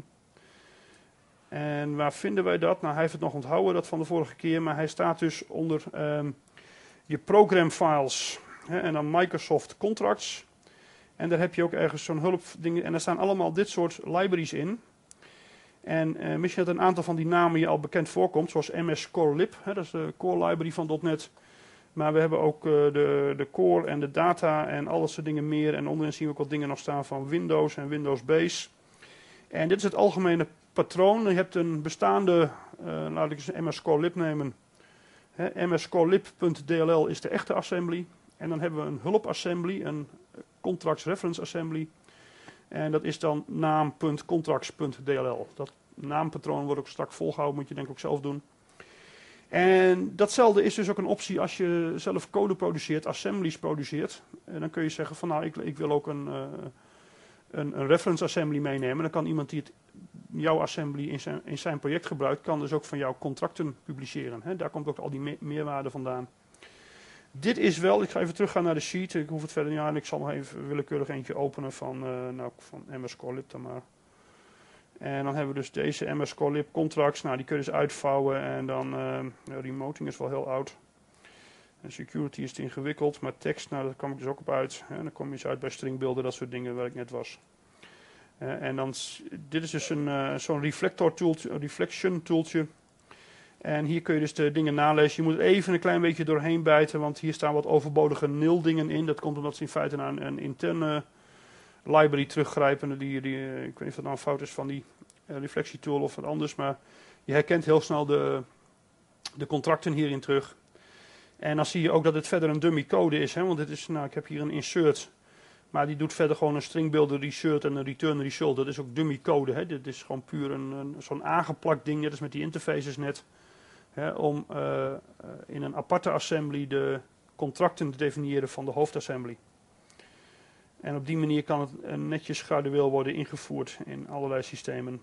En waar vinden wij dat? Nou, hij heeft het nog onthouden, dat van de vorige keer. Maar hij staat dus onder um, je program files. Hè, en dan Microsoft Contracts. En daar heb je ook ergens zo'n hulpding. En daar staan allemaal dit soort libraries in. En uh, misschien dat een aantal van die namen je al bekend voorkomt. Zoals M S Core Lib. Hè, dat is de core library van .dot net. Maar we hebben ook uh, de, de core en de data en al dat soort dingen meer. En onderin zien we ook wat dingen nog staan van Windows en Windows Base. En dit is het algemene patroon. Je hebt een bestaande, uh, laat ik eens een M S Core Lib nemen. M S Core Lib punt D L L is de echte assembly. En dan hebben we een hulpassembly, een contracts reference assembly. En dat is dan naam punt contracts punt D L L. Dat naampatroon wordt ook strak volgehouden, moet je denk ik ook zelf doen. En datzelfde is dus ook een optie als je zelf code produceert, assemblies produceert. En dan kun je zeggen van nou, ik, ik wil ook een, uh, een, een reference assembly meenemen. Dan kan iemand die het, jouw assembly in zijn, in zijn project gebruikt, kan dus ook van jouw contracten publiceren. He, daar komt ook al die me meerwaarde vandaan. Dit is wel, ik ga even teruggaan naar de sheet, ik hoef het verder niet aan. Ik zal nog even willekeurig eentje openen van, uh, nou, van M S Core Lib dan maar. En dan hebben we dus deze M S Core Lib contracts, nou die kun je dus uitvouwen en dan, uh, remoting is wel heel oud. En security is te ingewikkeld, maar tekst, nou daar kwam ik dus ook op uit. En dan kom je eens uit bij stringbeelden, dat soort dingen waar ik net was. Uh, en dan, dit is dus een uh, zo'n reflector tooltje, reflection tooltje. En hier kun je dus de dingen nalezen. Je moet er even een klein beetje doorheen bijten, want hier staan wat overbodige nil dingen in. Dat komt omdat ze in feite naar een, een interne library teruggrijpen. Die, die, ik weet niet of dat nou een fout is van die uh, reflectietool of wat anders, maar je herkent heel snel de, de contracten hierin terug. En dan zie je ook dat het verder een dummy code is, hè, want dit is, nou, ik heb hier een insert, maar die doet verder gewoon een stringbuilder result en een return result. Dat is ook dummy code, hè. Dit is gewoon puur een, een, zo'n aangeplakt ding, net als met die interfaces net. Hè, om uh, uh, in een aparte assembly de contracten te definiëren van de hoofdassembly. En op die manier kan het uh, netjes gradueel worden ingevoerd in allerlei systemen.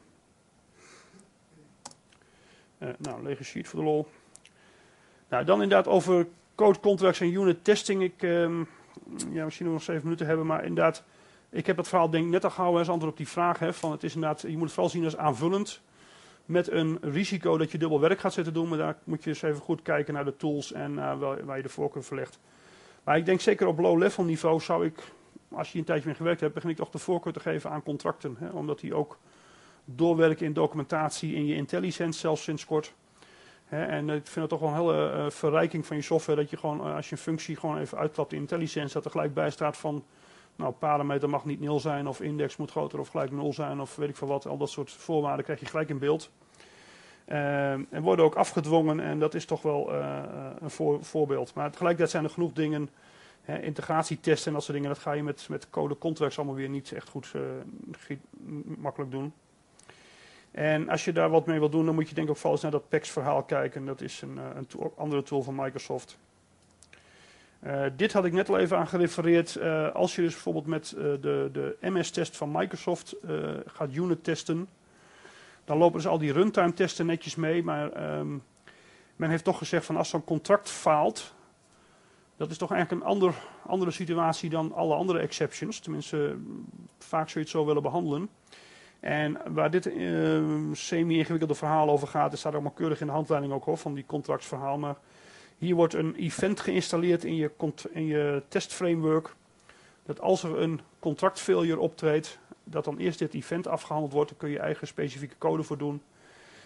Uh, nou, lege sheet voor de lol. Nou, dan inderdaad over code contracts en unit testing. Ik, um, ja, misschien nog zeven minuten hebben, maar inderdaad, ik heb het verhaal denk ik net al gehouden als antwoord op die vraag. Hè, van het is inderdaad, je moet het vooral zien als aanvullend. Met een risico dat je dubbel werk gaat zitten doen, maar daar moet je eens even goed kijken naar de tools en uh, waar, waar je de voorkeur verlegt. Maar ik denk zeker op low-level niveau zou ik, als je een tijdje mee gewerkt hebt, begin ik toch de voorkeur te geven aan contracten. Hè, omdat die ook doorwerken in documentatie, in je IntelliSense zelfs sinds kort. Hè, en ik vind het toch wel een hele uh, verrijking van je software, dat je gewoon, uh, als je een functie gewoon even uitklapt in IntelliSense, dat er gelijk bij staat van, nou, parameter mag niet nul zijn, of index moet groter of gelijk nul zijn, of weet ik veel wat. Al dat soort voorwaarden krijg je gelijk in beeld. Uh, en worden ook afgedwongen en dat is toch wel uh, een voor, voorbeeld. Maar tegelijkertijd zijn er genoeg dingen, hè, integratietesten en dat soort dingen, dat ga je met, met code contracts allemaal weer niet echt goed uh, makkelijk doen. En als je daar wat mee wilt doen, dan moet je denk ik ook vooral eens naar dat P E X verhaal kijken. Dat is een, een tool, andere tool van Microsoft. Uh, dit had ik net al even aan gerefereerd. Uh, als je dus bijvoorbeeld met uh, de, de M S-test van Microsoft uh, gaat unit testen, dan lopen dus al die runtime testen netjes mee. Maar um, men heeft toch gezegd van als zo'n contract faalt, dat is toch eigenlijk een ander, andere situatie dan alle andere exceptions. Tenminste, vaak zul je het zo willen behandelen. En waar dit uh, semi-ingewikkelde verhaal over gaat, dat staat allemaal keurig in de handleiding ook hoor, van die contractsverhaal. Maar hier wordt een event geïnstalleerd in je, in je testframework. Dat als er een contract failure optreedt, dat dan eerst dit event afgehandeld wordt. Daar kun je eigen specifieke code voor doen.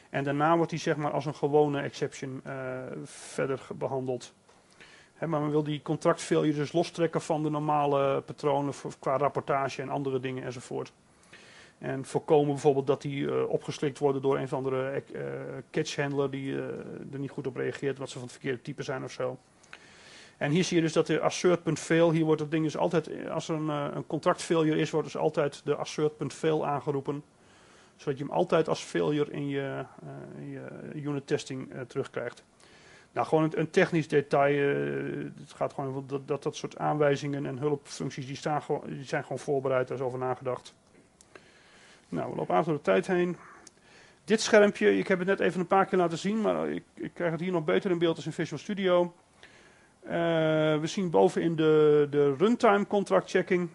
En daarna wordt die zeg maar als een gewone exception uh, verder behandeld. He, maar men wil die contract failure dus lostrekken van de normale patronen voor, qua rapportage en andere dingen enzovoort. En voorkomen bijvoorbeeld dat die uh, opgeslikt worden door een of andere uh, catchhandler die uh, er niet goed op reageert, omdat ze van het verkeerde type zijn of zo. En hier zie je dus dat de assert.fail, hier wordt het ding dus altijd, als er een, uh, een contract failure is, wordt dus altijd de assert.fail aangeroepen. Zodat je hem altijd als failure in je, uh, in je unit testing uh, terugkrijgt. Nou, gewoon een, een technisch detail. Uh, het gaat gewoon om dat, dat dat soort aanwijzingen en hulpfuncties, die, staan gewoon, die zijn gewoon voorbereid, daar is over nagedacht. Nou, we lopen aardig door de tijd heen. Dit schermpje, ik heb het net even een paar keer laten zien, maar ik, ik krijg het hier nog beter in beeld als in Visual Studio. Uh, we zien bovenin de, de runtime contract checking.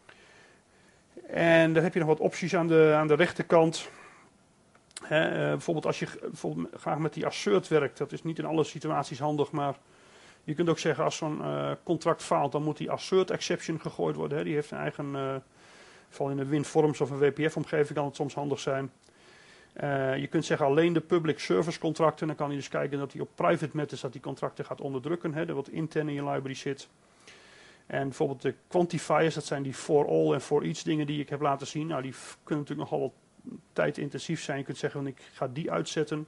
En daar heb je nog wat opties aan de, aan de rechterkant. He, uh, bijvoorbeeld als je bijvoorbeeld graag met die assert werkt, dat is niet in alle situaties handig, maar je kunt ook zeggen als zo'n uh, contract faalt, dan moet die assert exception gegooid worden. He. Die heeft een eigen, uh, vooral in een WinForms of een W P F-omgeving kan het soms handig zijn. Uh, je kunt zeggen alleen de public service contracten, dan kan je dus kijken dat hij op private matters dat die contracten gaat onderdrukken, hè, dat wat intern in je library zit. En bijvoorbeeld de quantifiers, dat zijn die for all en for each dingen die ik heb laten zien. Nou, die kunnen natuurlijk nogal wat tijdintensief zijn. Je kunt zeggen, ik ga die uitzetten.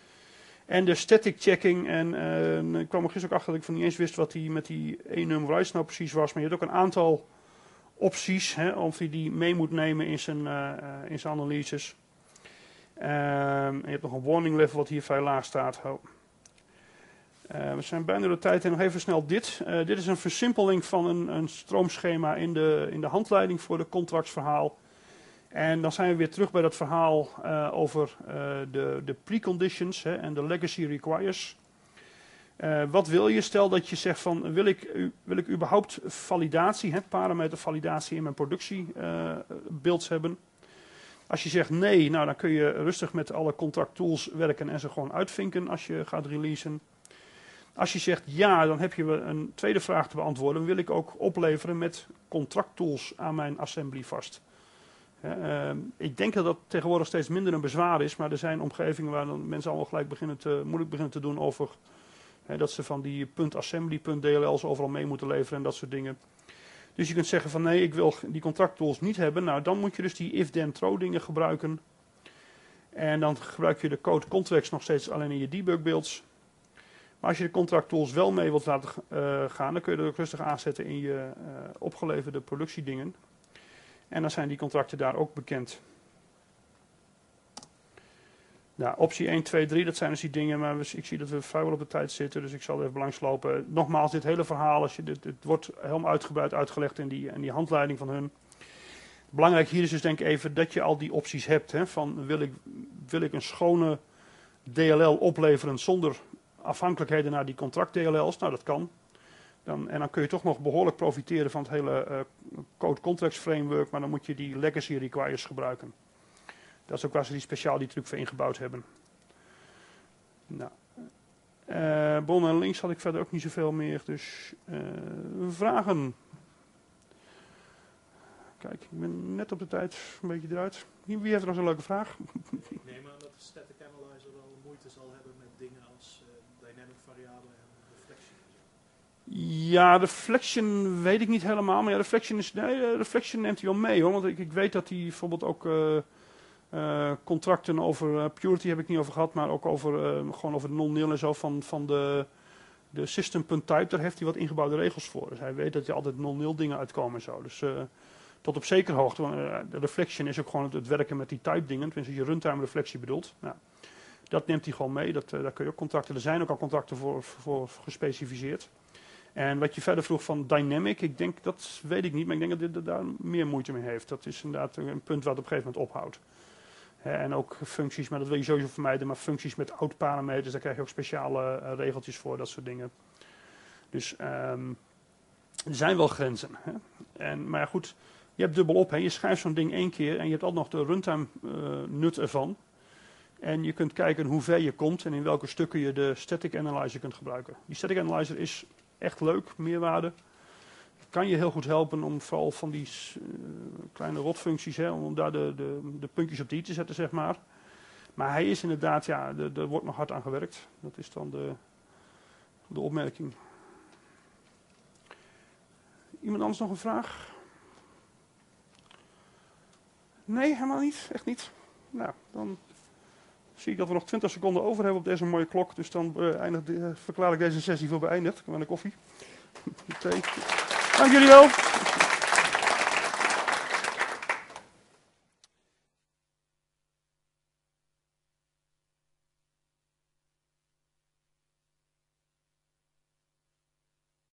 En de static checking, en uh, ik kwam er gisteren ook achter dat ik van niet eens wist wat die met die enum-rise nou precies was. Maar je hebt ook een aantal opties, hè, of hij die mee moet nemen in zijn, uh, in zijn analyses. Um, en je hebt nog een warning level wat hier vrij laag staat. Oh. Uh, we zijn bijna door de tijd en nog even snel dit. Uh, dit is een versimpeling van een, een stroomschema in de, in de handleiding voor de contractsverhaal. En dan zijn we weer terug bij dat verhaal uh, over uh, de, de preconditions hè, en de legacy requires. Uh, wat wil je? Stel dat je zegt van wil ik, wil ik überhaupt validatie, hè, parameter validatie in mijn productiebeelds uh, hebben. Als je zegt nee, nou dan kun je rustig met alle contract tools werken en ze gewoon uitvinken als je gaat releasen. Als je zegt ja, dan heb je een tweede vraag te beantwoorden. Wil ik ook opleveren met contract tools aan mijn assembly vast? Uh, ik denk dat dat tegenwoordig steeds minder een bezwaar is, maar er zijn omgevingen waar dan mensen allemaal gelijk beginnen te, moeilijk beginnen te doen over hè, dat ze van die .assembly, .dlls overal mee moeten leveren en dat soort dingen. Dus je kunt zeggen van nee, ik wil die contract tools niet hebben. Nou, dan moet je dus die if-then-throw dingen gebruiken. En dan gebruik je de code contracts nog steeds alleen in je debugbeelds. Maar als je de contract tools wel mee wilt laten uh, gaan, dan kun je dat ook rustig aanzetten in je uh, opgeleverde productiedingen. En dan zijn die contracten daar ook bekend. Nou, optie één, twee, drie, dat zijn dus die dingen, maar we, ik zie dat we vrijwel op de tijd zitten, dus ik zal er even langs lopen. Nogmaals, dit hele verhaal, als je, dit, dit wordt helemaal uitgebreid uitgelegd in die, in die handleiding van hun. Belangrijk hier is dus denk ik even dat je al die opties hebt. Hè, van wil ik, wil ik een schone D L L opleveren zonder afhankelijkheden naar die contract D L L's? Nou, dat kan. Dan, en dan kun je toch nog behoorlijk profiteren van het hele uh, code contracts framework, maar dan moet je die legacy requires gebruiken. Dat is ook waar ze die speciaal die truc voor ingebouwd hebben. Nou, uh, bon en links had ik verder ook niet zoveel meer, dus uh, vragen. Kijk, ik ben net op de tijd een beetje eruit. Wie heeft er nog een leuke vraag? Ik neem aan dat de static analyzer wel moeite zal hebben met dingen als uh, dynamic variabelen en reflection. Ja, reflection weet ik niet helemaal, maar ja, reflection, is, nee, reflection neemt hij wel mee hoor, want ik, ik weet dat hij bijvoorbeeld ook uh, uh, contracten over uh, purity heb ik niet over gehad, maar ook over uh, gewoon over non-nil en zo van, van de, de system.type, daar heeft hij wat ingebouwde regels voor. Dus hij weet dat er altijd non-nil dingen uitkomen en zo. Dus uh, tot op zekere hoogte, want uh, de reflection is ook gewoon het, het werken met die type dingen, tenminste je runtime reflectie bedoelt. Nou, dat neemt hij gewoon mee, dat, uh, daar kun je ook contracten, er zijn ook al contracten voor, voor gespecificeerd. En wat je verder vroeg van dynamic, ik denk, dat weet ik niet, maar ik denk dat dit daar meer moeite mee heeft. Dat is inderdaad een punt wat op een gegeven moment ophoudt. He, en ook functies, maar dat wil je sowieso vermijden, maar functies met oud parameters, daar krijg je ook speciale uh, regeltjes voor, dat soort dingen. Dus um, er zijn wel grenzen. Hè? En, maar ja, goed, je hebt dubbel op, hè? Je schrijft zo'n ding één keer en je hebt altijd nog de runtime uh, nut ervan. En je kunt kijken hoe ver je komt en in welke stukken je de static analyzer kunt gebruiken. Die static analyzer is echt leuk, meerwaarde. Kan je heel goed helpen om vooral van die uh, kleine rotfuncties, hè, om daar de, de, de puntjes op de i te zetten, zeg maar. Maar hij is inderdaad, ja, er, er wordt nog hard aan gewerkt. Dat is dan de, de opmerking. Iemand anders nog een vraag? Nee, helemaal niet. Echt niet. Nou, dan zie ik dat we nog twintig seconden over hebben op deze mooie klok. Dus dan uh, eindig, uh, verklaar ik deze sessie voor beëindigd. Ik ben aan de koffie. Thee. Dank jullie wel.